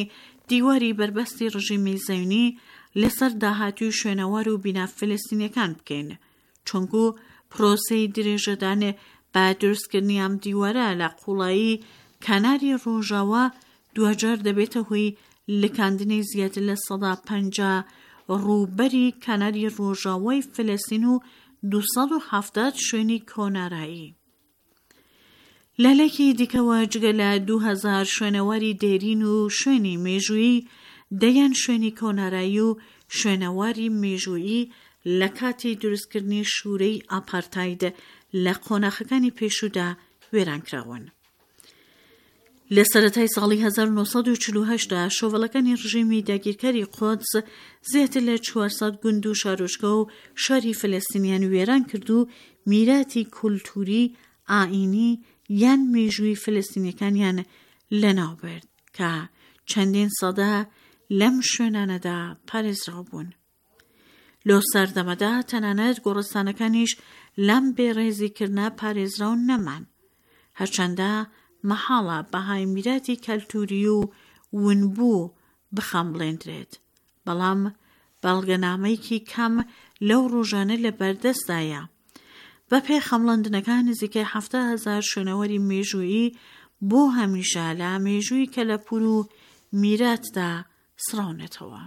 دیواری بربەستی ڕژیمی زەوینی لەسەر داهاتوی شوێنەوار و بینا فلەستینیەکان بکەین، چونکو پرۆسەی درێژەدان بە دروستکردنی ئەم دیوارە لە قوڵایی کەناری ڕۆژاوە دوجار دەبێتە هۆی لکاندنی زیاتر لە 150 ڕووبەری کەناری ڕۆژاوای فلەستین و 270 شوێنی کۆنارایی. لەلەکی دیکەوە جگە لە 2000 شوێنەواری دێرین و شوێنی مێژوویی دەیان شوێنی کۆنارایی و شوێنەواری مێژوویی لە کاتی دروستکردنی شوورەی ئاپارتاید لە قۆناغەکانی پێشوودا وێرانکراون. لە سەرەتای ساڵی 1948 دا شۆڤڵەکانی ڕژیمی داگیرکاری قودس زیاتر لە 400 گوند و شارۆچکە و شاری فلەستینیان وێران کرد و میراتی کولتوری، ئائینی یان مێژووی فلەستینیەکانیان لەناوبرد کە چەندین سەدە لەم شوێنانەدا پارێزراو بوون. لۆ سەردەمەدا تەنانەت گۆڕستانەکانیش لەم بێڕێزیکردنە پارێزراو نەمان، هەرچەندە مەحاڵە بەهای میراتی کەلتوری و ونبوو بخەمبڵێندرێت، بەڵام بەڵگەنامەیەکی کەم لەو ڕۆژانە لە بەردەستدایە. بە پێ خەمڵاندنەکان نزیکەی 70,000 شوێنەوەری مێژوویی بۆ هەمیشە لە مێژووی کەلەپور و میراتدا سڕاونەتەوە.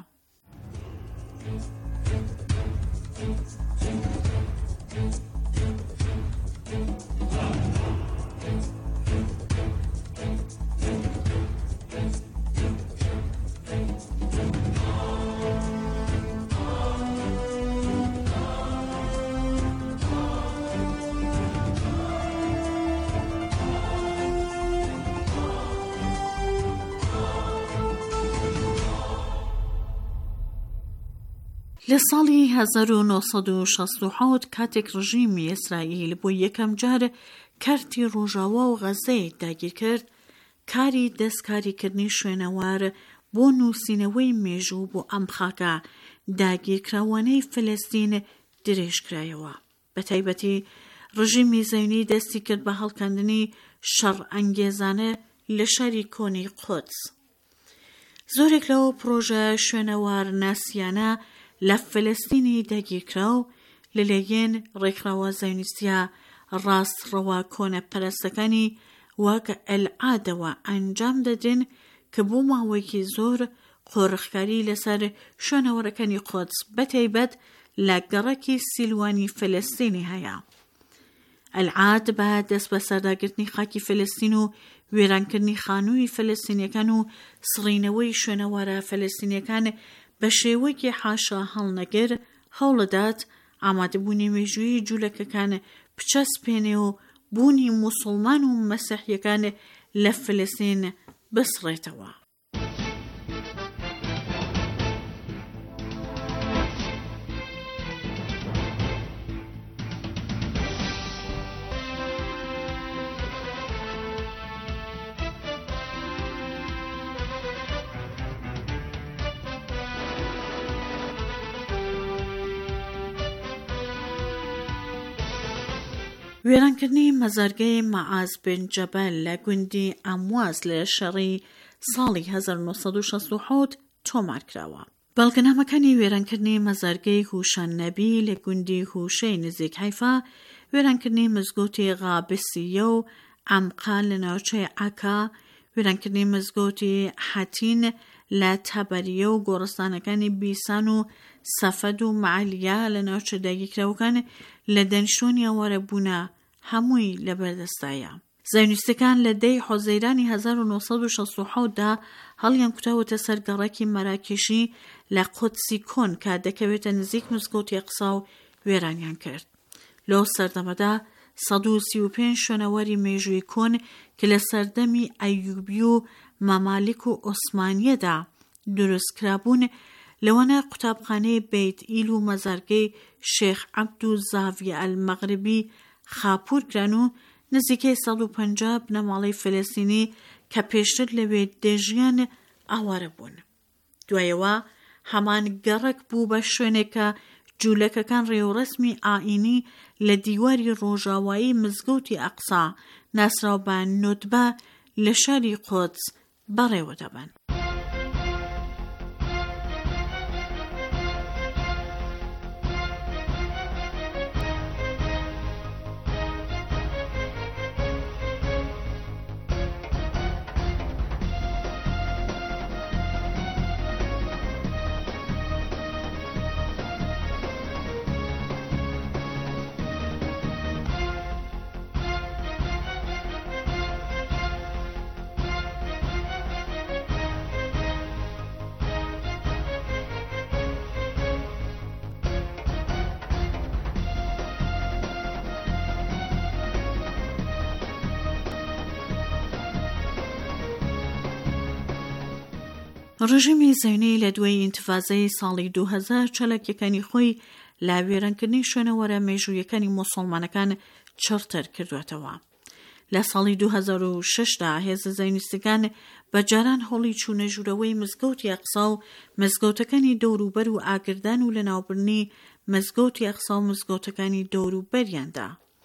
لە ساڵی 1967 کاتێک ڕژیمی ئیسرائیل بۆ یەکەم جار کارتی ڕۆژاوا و غەزەی داگیر کرد، کاری دەستکاریکردنی شوێنەوار بۆ نووسینەوەی مێژوو بۆ ئەم خاکە داگیرکراوانەی فلەستین درێژکرایەوە. بە تایبەتی ڕژیمی زەوینی دەستی کرد بە هەڵکاندنی شەڕئەنگێزانە لە شاری کۆنی قودس. زۆرێک لەو پرۆژە شوێنەوار ناسیانە لە فلەستینی داگیرکراو لەلایەن ڕێکخراوە زەوینیستیە ڕاستڕەوە کۆنە پەرستەکانی وەک ئەلعادەوە ئەنجام دەدرێن کە بۆ ماوەیەکی زۆر قۆڕخکاری لەسەر شوێنەوەرەکانی قودس بەتایبەت لە گەڕەکی سیلوانی فلەستینی هەیە. ئەلعاد بە دەست بە سەرداگرتنی خاکی فلەستین و وێرانکردنی خانووی فلەستینیەکان و سڕینەوەی شوێنەوارە فلەستینیەکان بە شێوەیەکی حاشا هەڵنەگر هەوڵەدات ئامادەبوونی مێژووی جوولەکەکان بچەسپێنێ و بوونی موسڵمان و مەسیحیەکان لە فلەستین بسڕێتەوە. وێرانکردنی مەزارگەی مەعاز بن جەبەل لە گوندی ئەمواز لە شەڕی ساڵی 1967 تۆمارکراوە. بەڵگەنامەکانی وێرانکردنی مەزارگەی هوشان نەبی لە گوندی هوشەی نزیک حیفا، وێرانکردنی مزگەوتی غابسیە و ئەمقا لە ناوچەی عەکا، وێرانکردنی مزگەوتی حەتین لە تەبەریە و گۆڕستانەکانی بیسان و سەفەد و مەعەلیە لە ناوچە داگیرکراوەکان لە دەنیشتوونی ئەوارەبوونە هەمووی لە بەردەستایە. زەوینیستەکان لە دەی حوزەیرانی 1967 دا هەڵیان کوتاوەتە سەر گەڕێکی مەراکێشی لە قودسی کۆن کە دەکەوێتە نزیک مزگەوتی ئەقسا و وێرانیان کرد. لەو سەردەمەدا 135 شوێنەوەری مێژووی کۆن کە لە سەردەمی ئەیوبی و مەمالیک و عوسمانیەدا دروستکرابوون، لەوانە قوتابخانەی بیت ئیل و مەزارگەی شێخ عەبد و زاڤیە ئەلمەغربی خاپور کران و نزیکەی 150 بنەماڵەی فلەستینی کە پێشتر لەوێ دەژیان ئاوارە بوون. دوایەوە هەمان گەڕک بوو بە شوێنێکە جوولەکەکان ڕێوەڕەسمی ئائینی لە دیواری ڕۆژاوایی مزگەوتی ئەقسا ناسراو بە نۆتبە لە شاری قودس بەڕێوە دەبن. ڕژیمی زەوینەی لە دوای ئینتیفازەی ساڵی 2000 چەلەکیەکانی خۆی لا وێرانکردنی شوێنەوەرە مێژوویەکانی موسڵمانەکان چڕتر کردوێتەوە. لە ساڵی 2006دا هێزە زەوینیستەکان بەجاران هەوڵی چوونە ژوورەوەی مزگەوتی ئەقسا و مزگەوتەکانی دەوروبەر و ئاگردان و لەناوبردنی مزگەوتی ئەقسا و مزگەوتەکانی دەوروبەریاندا.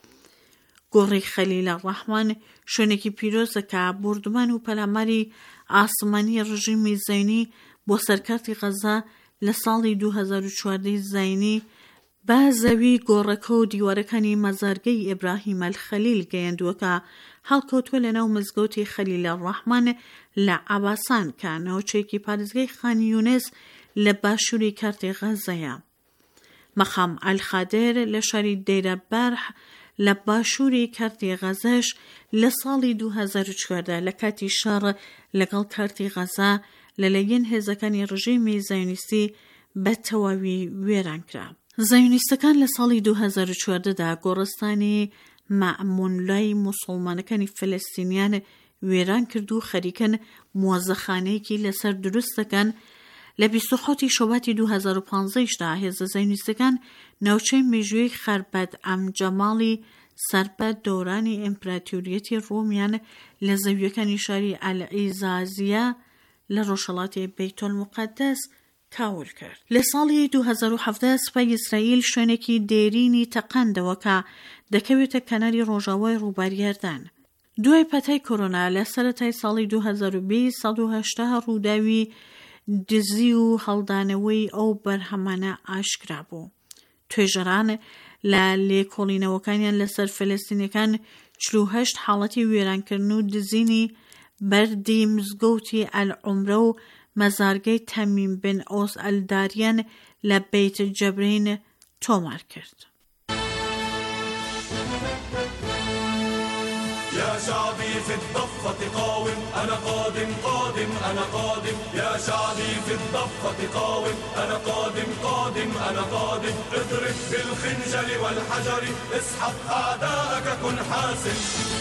گۆڕی خەلیل ڕەحمان شوێنێکی پیرۆزە کە بردومان و پەلاماری ئاسمانی ڕژیمی زەوینی بۆ سەرکەوتی غەزا لە ساڵی 2014 زەوینی با زەوی گۆڕەکە و دیوارەکانی مەزارگەی ئیبراهیم ئەلخەلیل گەیاندووە کە هەڵکەوتووە لەناو مزگەوتی خەلیل ڕەحمان لە عەباسان کە ناوچەیەکی پارێزگای خان یونس لە باشووری کارتی غەزەیە. مەخام ئەلخادر لە شاری دەیرە بەرح لە باشووری کارتی غەزەش لە ساڵی 2014 لە کاتی شەڕ لەگەڵ کارتی غەزا لەلایەن هێزەکانی ڕژیمی زایۆنیستی بە تەواوی وێران کرا. زایۆنیستەکان لە ساڵی 2014دا گۆڕستانی مەعموونلای موسڵمانەکانی فەلەستینیان وێران کرد و خەریکەن مۆزەخانەیەکی لەسەر دروست دەکەن. لە 27 شەباتی 2015دا هێزە زایۆنیستەکان ناوچەی مێژووی خەربەت ئەمجەماڵی سەربەت دۆرانی ئیمپراتۆریەتی ڕۆمیان لە زەویەکانی شاری ئەلعیزازیە لە ڕۆژهەڵاتی بەیتۆلموقەدەس کاول کرد. لە ساڵی 2017 سوپای ئیسرائیل شوێنێکی دێرینی تەقاندەوە کە دەکەوێتە کەناری ڕۆژاوای ڕووباریەردان. دوای پەتای کۆرۆنا لە سەرەتای ساڵی 2020 180 ڕووداوی دزی و هەڵدانەوەی ئەو بەرهەمانە ئاشکرا بوو. توێژەران لە لێکۆڵینەوەکانیان لەسەر فەلەستینیەکان 48 حاڵەتی وێرانکردن و دزینی بەردی مزگەوتی ئەلعومرە و مەزارگەی تەمیم بن ئۆس ئەلداریان لە بەیت جەبرین تۆمار کرد. يا شعبي في الضفة قاوم أنا قادم قادم أنا قادم يا شعبي في الضفة قاوم أنا قادم قادم أنا قادم اضرب بالخنجر والحجر اسحق أعداءك كن حاسم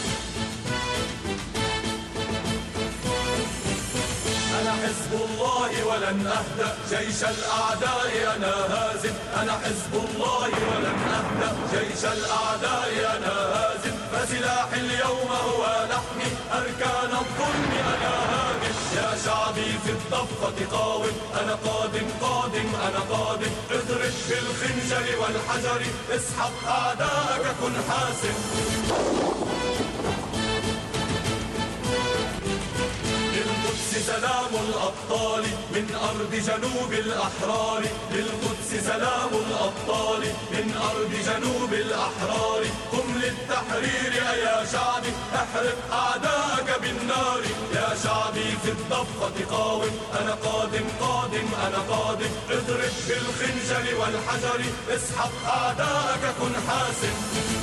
أنا حزب الله ولن أهدأ جيش الأعداء أنا هازم أنا حزب الله ولن أهدأ جيش الأعداء أنا هازم فسلاحي اليوم هو لحمي أركان الظلم أنا هاجم يا شعبي في الضفة قاوم أنا قادم قادم أنا قادم اضرب بالخنجر والحجر اسحق أعداءك كن حاسم سلام الأبطال من أرض جنوب الأحرار للقدس سلام الأبطال من أرض جنوب الأحرار قم للتحرير يا شعبي احرق أعداءك بالنار يا شعبي في الضفة قاوم أنا قادم قادم أنا قادم اضرب بالخنجر والحجر اسحق أعداءك كن حاسم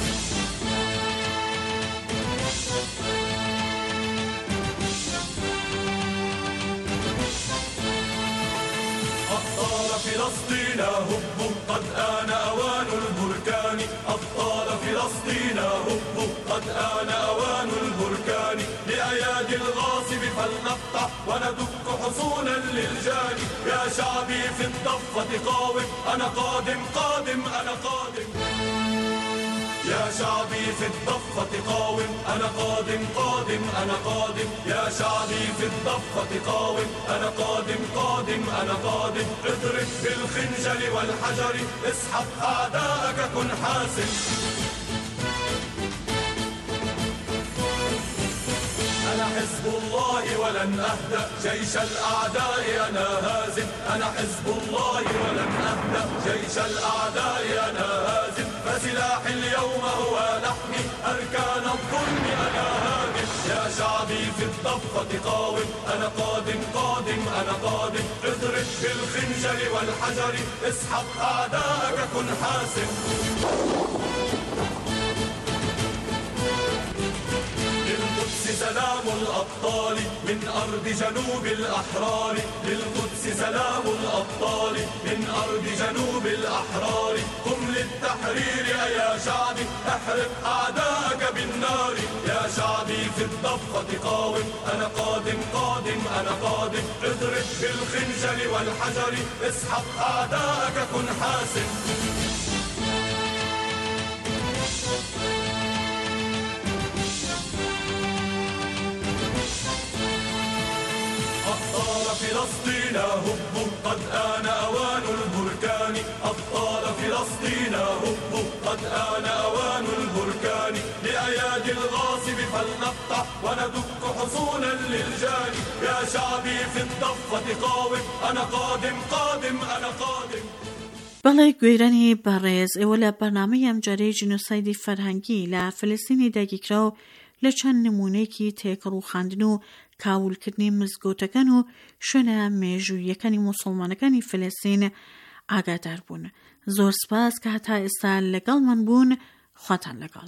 فلسطين هبوا قد آن أوان البركان أبطال فلسطين هبوا قد آن أوان البركان لأيادي الغاصب فلنقطع وندك حصونا للجان يا شعبي في الضفة قاوم أنا قادم قادم أنا قادم يا شعبي في الضفة قاوم أنا قادم قادم أنا قادم يا شعبي في الضفة قاوم أنا قادم قادم أنا قادم اضرب بالخنجر والحجر اسحق أعداءك كن حاسم أنا حزب الله ولن أهدأ جيش الأعداء أنا هازم أنا حزب الله ولن أهدأ جيش الأعداء أنا هازم فسلاحي اليوم هو لحمي أركان الظلم أنا هاجم يا شعبي في الضفة قاوم أنا قادم قادم أنا قادم اضرب بالخنجر والحجر اسحق أعداءك كن حاسم سلام الأبطال من أرض جنوب الأحرار للقدس سلام الأبطال من أرض جنوب الأحرار قم للتحرير يا شعبي احرق أعداءك بالنار يا شعبي في الضفة قاوم أنا قادم قادم أنا قادم اضرب بالخنجر والحجر اسحق أعداءك كن حاسم أبطال فلسطين هبوا قد آن أوان البركان أبطال فلسطين هبوا قد آن أوان البركان لأيادي الغاصب فلنقطع وندك حصونا للجاني يا شعبي في الضفة قاوم أنا قادم قادم أنا قادم. بەڵێ گوێرانی بەڕێز ئێوە لە بەرنامەی ئەمجارەی جینۆسایدی فەرهەنگی لە فلستینی داگیرکرا و لە چەند نمونەیەکی تێکڕووخاندن و کاولکردنی مزگەوتەکان و شوێنە مێژوویەکانی موسڵمانەکانی فلستین ئاگادار بوون. زۆر سپاس کە هەتا ئێستا لەگەڵمان بوون. خواتان لەگەڵ.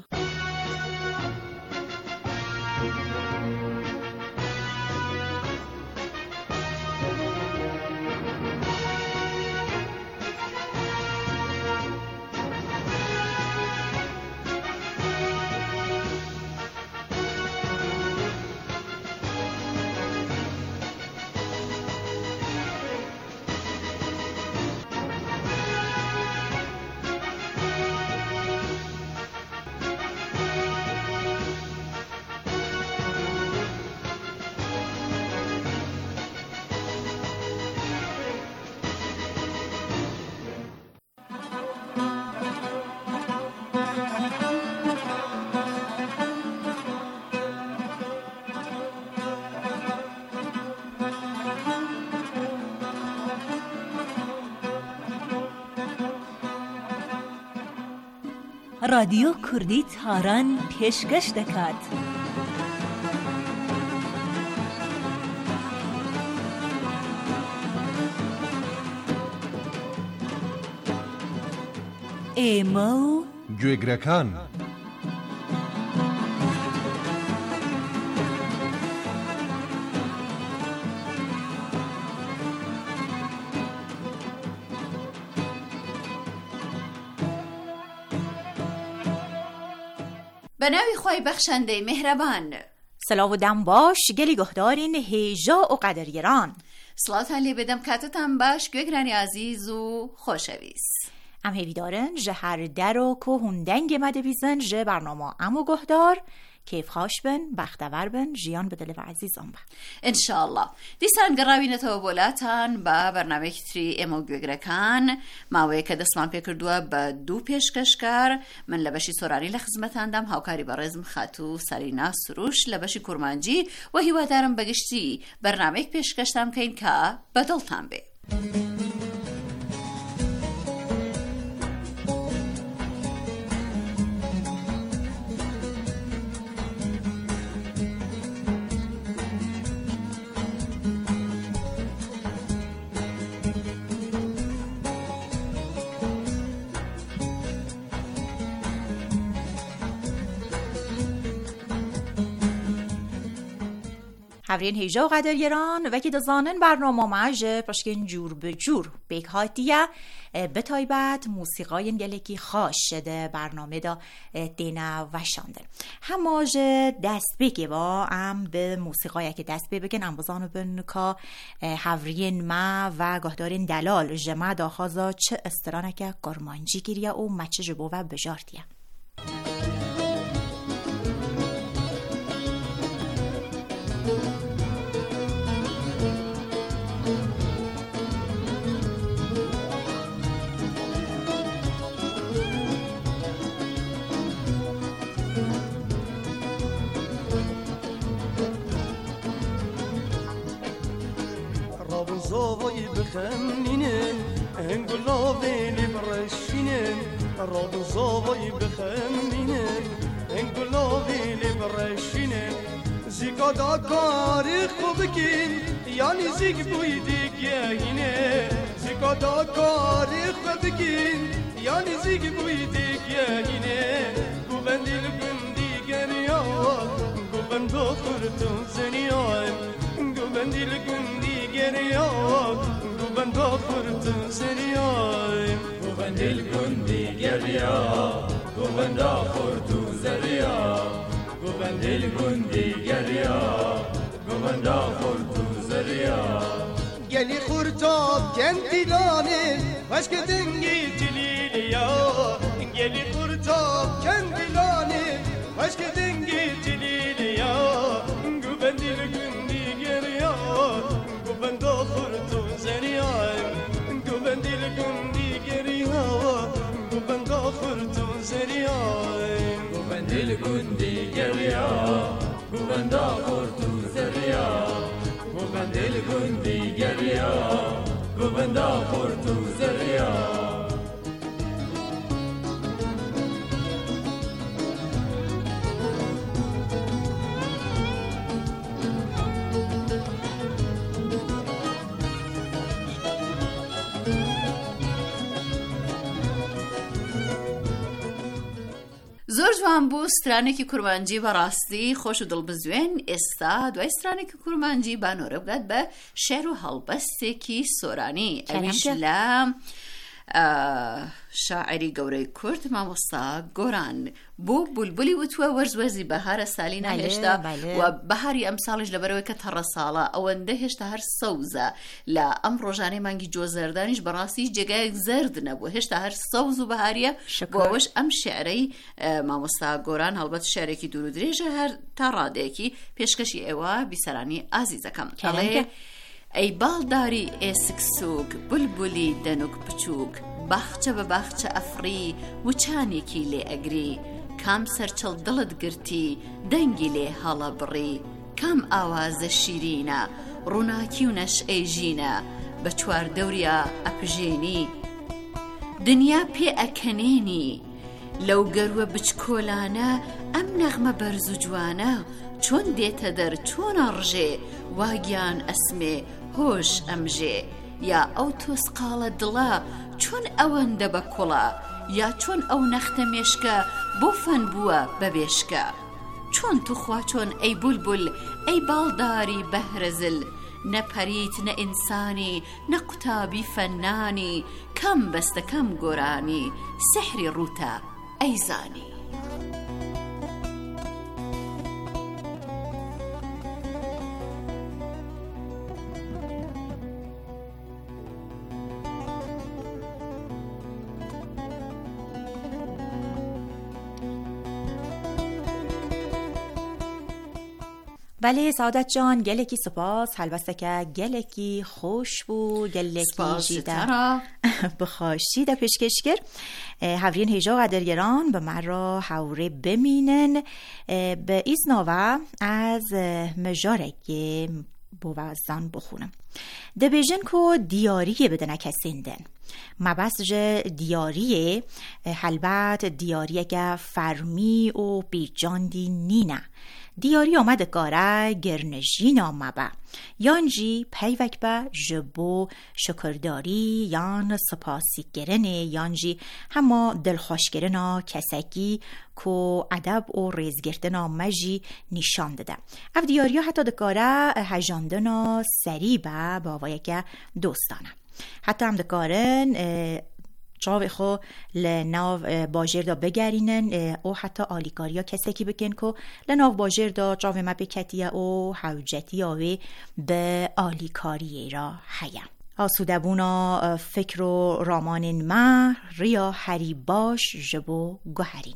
رادیو کوردی تاران پێشکەش دەکات. ئێمە و گوێگرەکان بە ناوی خۆی بەخشەندەی میهرەبان. سلااو و دەم باش گەلی گۆهدارین هێژا و قەدەرگێران. سڵاتان لێ بێدەم کاتتان باش گوێگرانی عزیز و خۆشەویست. ئەم هێویدارن ژە هەر دەرۆک و هوندەنگێ مەدەبیزن ژە بەرنامە ئەم و گۆهدار کیف خۆش بن بەختەوەر بن ژیان بدەلێ بە عزیزم بە ئینشاءالله. دیسان گەڕاوینەتەوە بۆلاتان بە بەرنامەیەکی تری ئێمە و گوێگرەکان ماوەیە کە دەستمان پێ کردووە بە دوو پێشکەشکار. من لە بەشی سۆرانی لە خزمەتاندام هاوکاری بەڕێزم خاتوو سەرینا سروش لە بەشی کورمانجی و هیوادارم بەگشتی بەرنامەیەک پێشکەشتان بکەین کە بەدڵتان بێ. هەورێن هێژە و قەدەرگێران وەکی دەزانن بەرنامەمە ژە پشکێن جوور بە جوور پێک هاتیە بەتایبەت موسیقایên gelekî xweş de bername da têne weşandin. Hema ji destpêkê ve em bi musîqayekê dest pê bikin em bizanibin ka hevriyên me ve guhdarên delal ji me daxwaza çi istiraneke kurmancî kiriye û me çi ji bo ve bijartiye. زاوی بخمینن انگلاوی لبرشینن راد زاوی بخمینن انگلاوی لبرشینن زیگادا کاری خوب کن یعنی زیگ بوی دیگهینه زیگادا کاری خوب کن یعنی زیگ بوی دیگهینه گوبندیل گندی گریا گوبندو خورتون زنیایم گوبندیل گندی گریا گوبندو خورتون زنیایم گوبندیل گندی گریا گوبندو خورتون زنیایم دل گندی گریا گوبندا خورتو زریا گلی خورتاب کندیلانه وشک دنگی جلیلیا گلی خورتاب کندیلانه وشک دنگی جلیلیا گوبندی گندی گریا گوبندا خورتو زریا گوبندی گندی گریا گوبندا خورتو زریا گوبندی گندی گریا گوبندا خورتو زریا گوبندی گندی گریا گوبندا خورتو زریا زۆر جوان بوو سترانێکی کورمانجی بەڕاستی خۆش و دڵبزوێن. ئێستا دوای سترانێکی کورمانجی بانۆرە بگات بە شێر و هەڵبەستێکی سۆرانی ئەویش لە شاعری گەورەی کورد مامۆستا گۆران بۆ بولبولی وتووە وەرزوەرزی بەهارە سالینا هێشتا و بەهاری ئەم ساڵیش لەبەرەوەی کە تەڕە ساڵە ئەوەندە هێشتا هەر سەوزە لە ئەم ڕۆژانەی مانگی جۆزەردانیش بەڕاستی جێگایەک زەرد نەبوو هێشتا هەر سەوز و بەهاریە بۆ ئەوەش ئەم شێعرەی مامۆستا گۆران هەڵبەت شێعرێکی دوور و درێژە هەر تا ڕادەیەکی پێشکەشی ئێوە بیسەرانی ئازیزەکەم ئەڵێ ئەی باڵداری ئێسک سووک بولبولی دەنوک بچووک باخچە بە باخچە ئەفری وچانێکی لێ ئەگری کام سەرچەڵ دڵت گرتی دەنگی لێ هەڵە بڕی کام ئاوازە شیرینە ڕووناکی و نەشئەی ژینە بە چواردەوریا ئەپژێنی دنیا پێ ئەکەنێنی لەو گەروە بچکۆلانە ئەم نەغمە بەرز و جوانە چۆن دێتە دەر چۆنە ڕژێ واگیان ئەسمێ هۆش ئەمژێ یا ئەو تۆسقاڵە دڵە چۆن ئەوەندە بە کوڵە یا چۆن ئەو نەختە مێشکە بۆ فەن بووە بەبێشکە چۆن توخوا چۆن ئەی بولبول ئەی باڵداری بەهرەزل نەپەریت نە ئینسانی نە قوتابی فەنانی کەم بەستە کەم گۆرانی سحری ڕوتە ئەی زانی. بله سعادت جان گلکی سپاس هەلبەستە کە گەلێکی خۆش بوو گەلێکی بخۆشی دە پێشکەشکرد هاورین هێژە و قەدەرگێران بە مرا هاورێ بمینن بە ئیزنەوە ئەز مژارێکی بۆ وەزان بخونم دەبێژن کۆ دیاریە بدەنە کەسێندن مەبەسژە دیاریە هەلبەت دیاریەکە فەرمی و بیجاندی نینە دیاری آمده کاره گرنجین آمده یانجی پیوک به جبو شکرداری یان سپاسی گرنه یانجی همه دلخوش گرنا کسکی که ادب و ریزگردنا مجی نشان داده اف دیاری حتی دکاره هجاندنا سریبه با وایک دوستانه حتی هم دکارن چاوی خو لناو باجر دا بگرینن او حتی آلیکاریا کسی که بکن که لناو باجر دا چاوی ما بکتیه او حوجتی آوی به آلیکاری را حیم آسوده بونا فکر و رامانین ما ریا هری باش جبو گوهرینه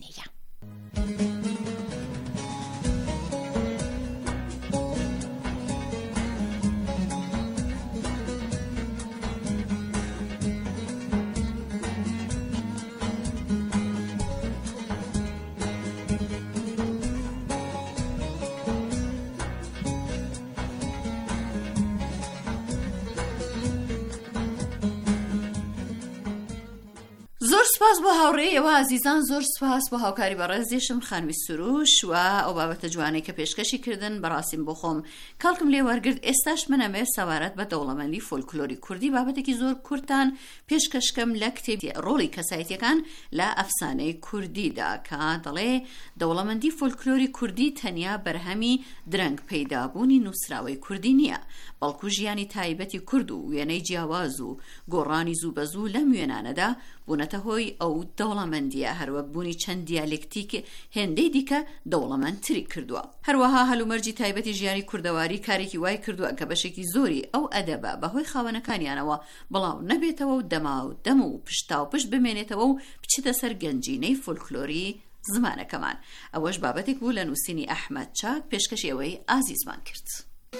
زۆر سپاس بۆ هاوڕێیەوە ئازیزان زۆر سپاس بۆ هاوکاری بەڕێزیشم خانووی سروش و ئەو بابەتە جوانەی کە پێشکەشی کردن بەڕاستیم بۆ خۆم کاڵکم لێ وەرگرت ئێستاش منەمێ سەبارەت بە دەوڵەمەندی فۆلکلۆری کوردی بابەتێکی زۆر کورتان پێشکەشکەم لە کتێبی ڕۆڵی کەسایەتیەکان لە ئەفسانەی کوردیدا کە دەڵێ دەوڵەمەندی فۆلکلۆری کوردی تەنیا بەرهەمی درەنگ پەیدابوونی نووسراوەی کوردی نییە بەڵکو ژیانی تایبەتی کورد و وێنەی جیاواز و گۆڕانی زوو بەزوو لەم وێنانەدا بوونەتە هۆی زۆری ئەو دەوڵەمەندیە، هەروەک بوونی چەند دیالێکتیک هێندەی دیکە دەوڵەمەندتری کردووە. هەروەها هەلومەرجی تایبەتی ژیانی کوردەواری کارێکی وای کردووە کە بەشێکی زۆری ئەو ئەدەبە بەهۆی خاوەنەکانیانەوە بڵاو نەبێتەوە و دەما و دەم و پشتا و پشت بمێنێتەوە و بچێتە سەر گەنجینەی فۆلکلۆری زمانەکەمان. ئەوەش بابەتێک بوو لە نووسینی ئەحمەد چاک، پێشکەشی ئەوەی ئازیزمان کرد.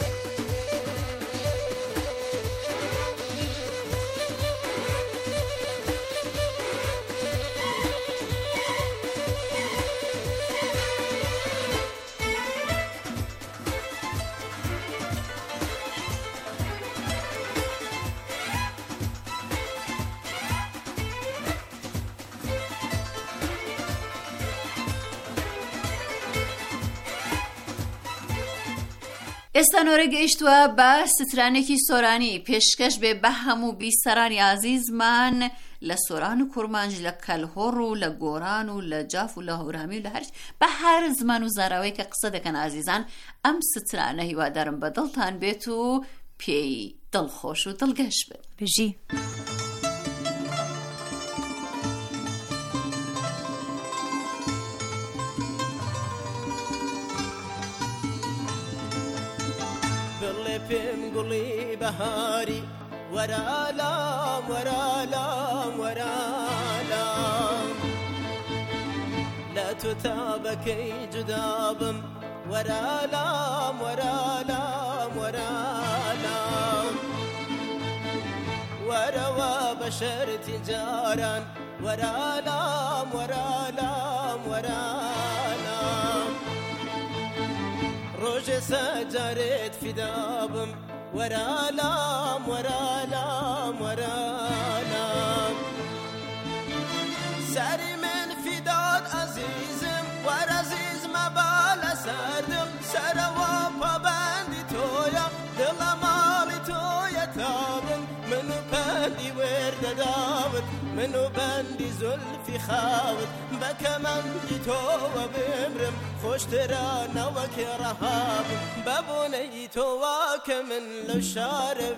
ئێستا نۆرە گەیشتووە بە سترانێکی سۆرانی پێشکەش بێ بە هەموو بیسەرانی عزیزمان لە سۆران و کوڕمانج، لە کەلهۆڕ و لە گۆران و لە جاف و لە هەورامی و لە بە هەر زمان و زاراوەی کە قسە دەکەن عزیزان. ئەم سترانە هیوادارم بە دڵتان بێت و پێی دڵخۆش و دڵگەش بێت. بژی پێم گوڵی بەهاری وەرالام وەرالام وەرالام لە تۆ تابەکەی جودابم وەرالام وەرالام وەرالام وەرەوە بە شەرتی جاران وەرالام وەرالام وەرالام ڕۆژێ سەجارێت فیدابم وەرالام وەرالام وەرالام سەری من فیداد عەزیزم وەرەزیز مەبە لەسەر دڵ سەرەوە پابەندی تۆیە دڵە ماڵی تۆیە تابم من و پەندی وێردەداوت من و بەندی زولفی خاوت بە کەمەندی تۆوە بمرم خۆشترە نەوەکێ ڕەهابم بە بۆنەی تۆوە کە من لەو شارە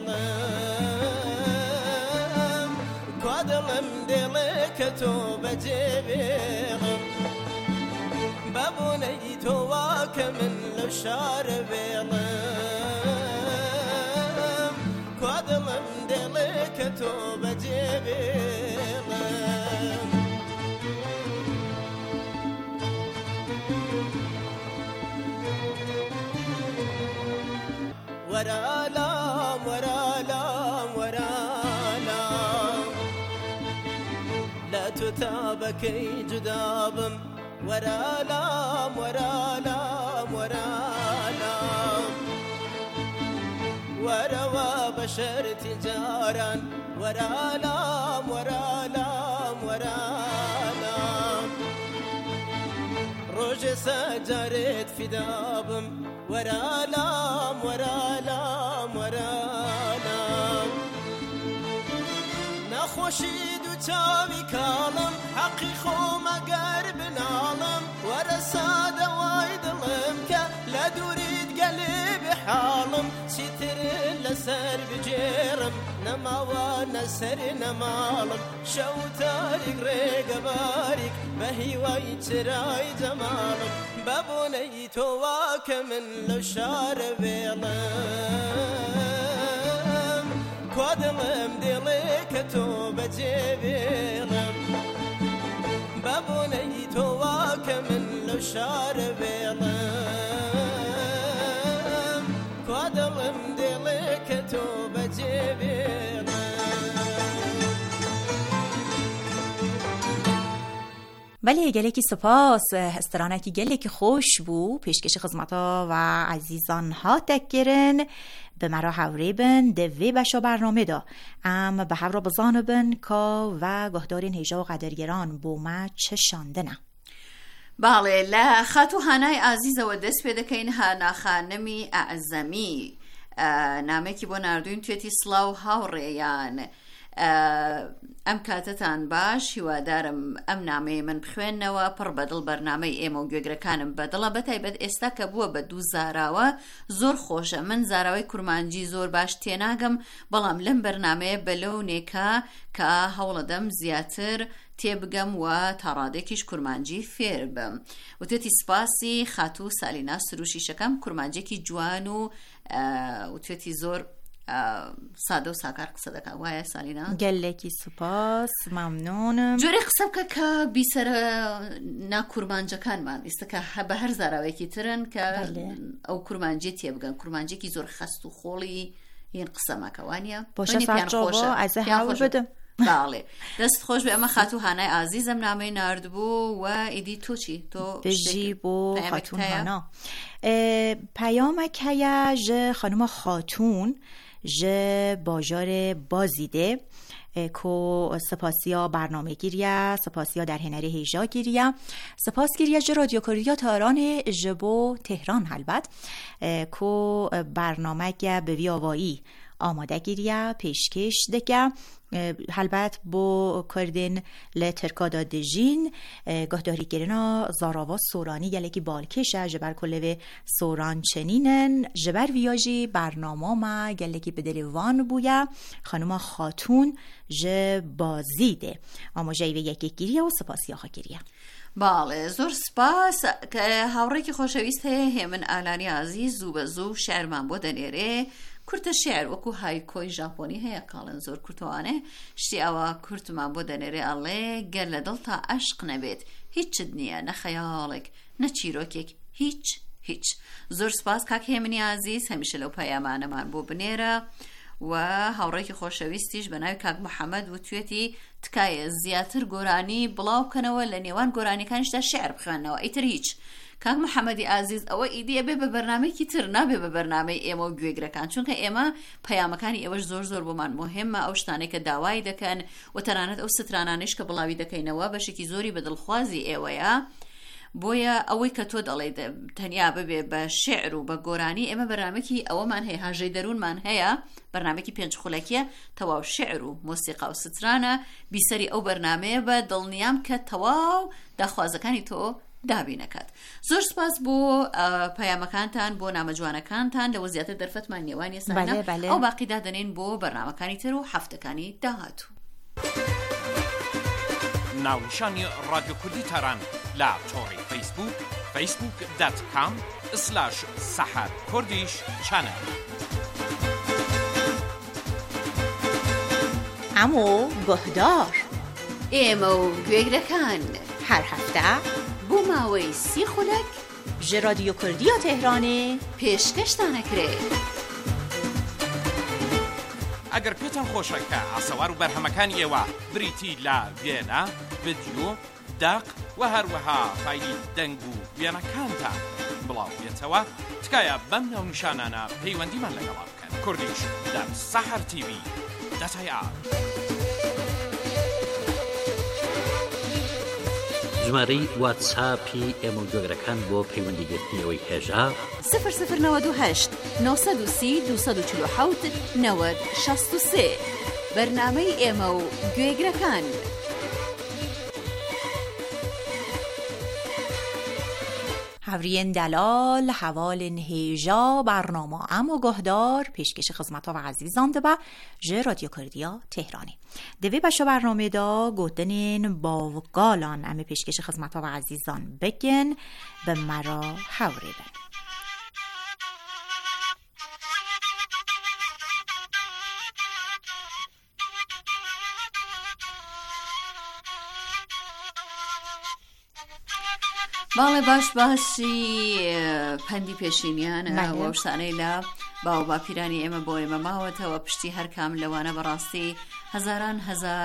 وێڵم کوا دڵم دێڵێ کە تۆ بەجێ بێڵم بە بۆنەی تۆوە کە من لەو شارە وێڵم کوا دڵم دێڵێ کە تۆ بەجێ بێڵم وەرالام وەرالام وەرالام لە تۆ تابەکەی جودابم وەرالام وەرالام وەرالام وەرەوە بە شەرتی جاران وەرالام وەرالام وەرالام ڕۆژێ سەجارێت فیدابم وەرالام وەرالام وەرالام نەخۆشی دوو چاوی کاڵم حەقی خۆم ئەگەر بناڵم وەرە سادەوای دڵم کە لە دووریت گەلێ بحاڵم چیتر لەسەر بجێڕم نەماوە نەسەر نەماڵم شەو تاریک ڕێگە باریک بە هیوای چرای جەماڵم بە بۆنەی تۆوە کە من لەو شارە وێڵم کوا دڵم دێڵێ کە تۆ بەجێ بێڵم بە بۆنەی تۆوە کە من لەو شارە وێڵم کوا دڵم دێڵێ کە تۆ بەجێ بێڵم. بله گلکی سپاس استرانکی گلکی خوش بو پیشکش خدمتا و عزیزان ها تکرن به مرا حوری بن دوی بشا برنامه دا ام به حورا بزانو بن که و گهدارین هیجا و قدرگران بو ما چه شانده نه باڵێ لە خاتوهانای عزیزەوە دەست پێ دەکەین هانا خانمی ئەعزەمی نامێکی بۆ ناردوین توێتی سڵاو هاوڕێیان ئەم کاتتان باش، هیوادارم ئەم نامەیە من بخوێننەوە، پڕ بەدڵ بەرنامەی ئێمە و گوێگرەکانم بەدڵە، بەتایبەت ئێستا کە بووە بە 2 زاراوە زۆر خۆشە. من زاراوەی کورمانجی زۆر باش تێناگەم، بەڵام لەم بەرنامەیە بەلەونێکە کە هەوڵەدەم زیاتر تێبگەم و تا ڕادێکیش کورمانجی فێر بم. وتێتی سپاسی خاتوو سالینا سروشیشەکەم، کورمانجێکی جوان و وتێتی زۆر سادە و ساکار قسە دەکات. وایە سالینا؟ گەلێکی سوپاس، مەمنونم. جۆرێ قسە بکە کە بیسەرە ناکورمانجەکانمان ئێستاکە بە هەر زاراوێکی ترن کە ئەو کورمانجێ تێبگەن، کورمانجێکی زۆر خەست و خۆڵی هین قسە ماکەوانە بۆشە ساچۆبۆ ئەزە هاو بدم. باڵێ دەست خۆش بێ. ئەمە خاتوو هانای ئازیزم نامەی ناردبوو و ئیدی تۆچی تۆ بژی بۆ خاتون هانا. پیامک هەیە ژە خانوما خاتون ژە باژار بازیده کو سپاسیا برنامه گیریه، سپاسیا در هنری هیجا گیریه، سپاس گیریه ژ رادیو کردیا تهران ژبو تهران هلبت کو برنامه گه به ویاوایی آماده گیریه پیشکش دکه هلبت بو کردن لترکادا دژین گهداری گرنا زاراوا سورانی گلکی بالکشه جبر کلوه سوران چنینن جبر ویاجی برنامه ما گلکی بدلوان بویا خانوما خاتون ج بازیده اما جیوه یکی گیریه و سپاسی آخا گیریه. باڵێ زۆر سپاس کە هاوڕێکی خۆشەویست هەیە هێمن ئالانی عزیز زوو بە زوو شێعرمان بۆ دەنێرێ. کورتە شێعر وەکو هایکۆی ژاپۆنی هەیە کاڵن زۆر کورتوانێ شتی ئەوە کورتمان بۆ دەنێرێ ئەڵێ گەر لە دڵ تا عەشق نەبێت هیچت نییە، نە خەیاڵێک نە چیرۆکێک، هیچ. زۆر سپاس کاک هێمنی عزیز هەمیشە لەو پەیامانەمان بۆ بنێرە. و هاوڕێکی خۆشەویستیش بە ناوی کاک محەممەد وتوێتی تکایە زیاتر گۆرانی بڵاو بکەنەوە لە نێوان گۆرانیەکانیشدا شێعر بخوێنەوە. ئیتر هیچ. کاک محەممەدی ئازیز ئەوە ئیدیە بێ بە بەرنامەیەکی تر، نابێ بە بەرنامەی ئێمە و گوێگرەکان، چونکە ئێمە پەیامەکانی ئێوەش زۆر بۆمان مهمە، ئەو شتانەی کە داوای دەکەن و تەنانەت ئەو سترانانش کە بڵاوی دەکەینەوە بەشێکی زۆری بەدڵخوازی ئێوەیە. بۆیە ئەوەی کە تۆ دەڵێ تەنیا ببێ بە شێعر و بە گۆرانی، ئێمە بەرنامێکی ئەوەمان هەیە، هاژەی دەروونمان هەیە، بەرنامێکی 5 خولەکیە تەواو شێعر و مۆسیقا و سترانە. بیسەری ئەو بەرنامەیە بە دڵنیام کە تەواو داخوازەکانی تۆ دابینەکات. زۆر سپاس بۆ پەیامەکانتان، بۆ نامەجوانەکانتان، لەوە زیاتر دەرفەتمان نێوان ێسانە ئەو باقیدا دەنێن بۆ بەرنامەکانی تر و هەفتەکانی داهاتوو. ناونیشانی رادیو کوردی تەران لە تۆڕی فەیسبوک facebook.com/سەحەر کوردیش چەنەل. ئەمۆ گۆهدار ئێمە و گوێگرەکان هەر هەفتە بۆ ماوەی 30 خولەک ژ رادیو کوردیا تهرانێ پێشکەشتانەکرێ. ئەگەر پێتان خۆشە کە ئاسەوار و بەرهەمەکانی ئێوە بریتی لە وێنە، ڤیدیۆ، داق و هەروەها فایلی دەنگ و وێنەکانتان بڵاو بێتەوە، تکایە بەم ناونیشانانە پەیوەندیمان لەگەڵا بکەن. کوردیش لە سەحەر تیڤی دەتای ژمارەی واتساپی ئێمە و گوێگرەکان بۆ پەیوەندیگرتنەوەی هێژا 0098 930 247 90 63. بەرنامەی ئێمە و گوێگرەکان. هاوریین دلال حوالن هیجا برنامه اما گهدار پیشکش خدمت ها و عزیزان دبا ژ رادیو کردیا تهرانی دوی بشو برنامه دا گوتنین با گالان اما پیشکش خدمت ها و عزیزان بگن به مرا حوری بن. باڵێ باشی پەندی پێشینیانە وە شتانەی لە باو باپیرانی ئێمە بۆ ئێمە ماوەتەوە پشتی هەر کام لەوانە بەڕاستی هەزاران هەزار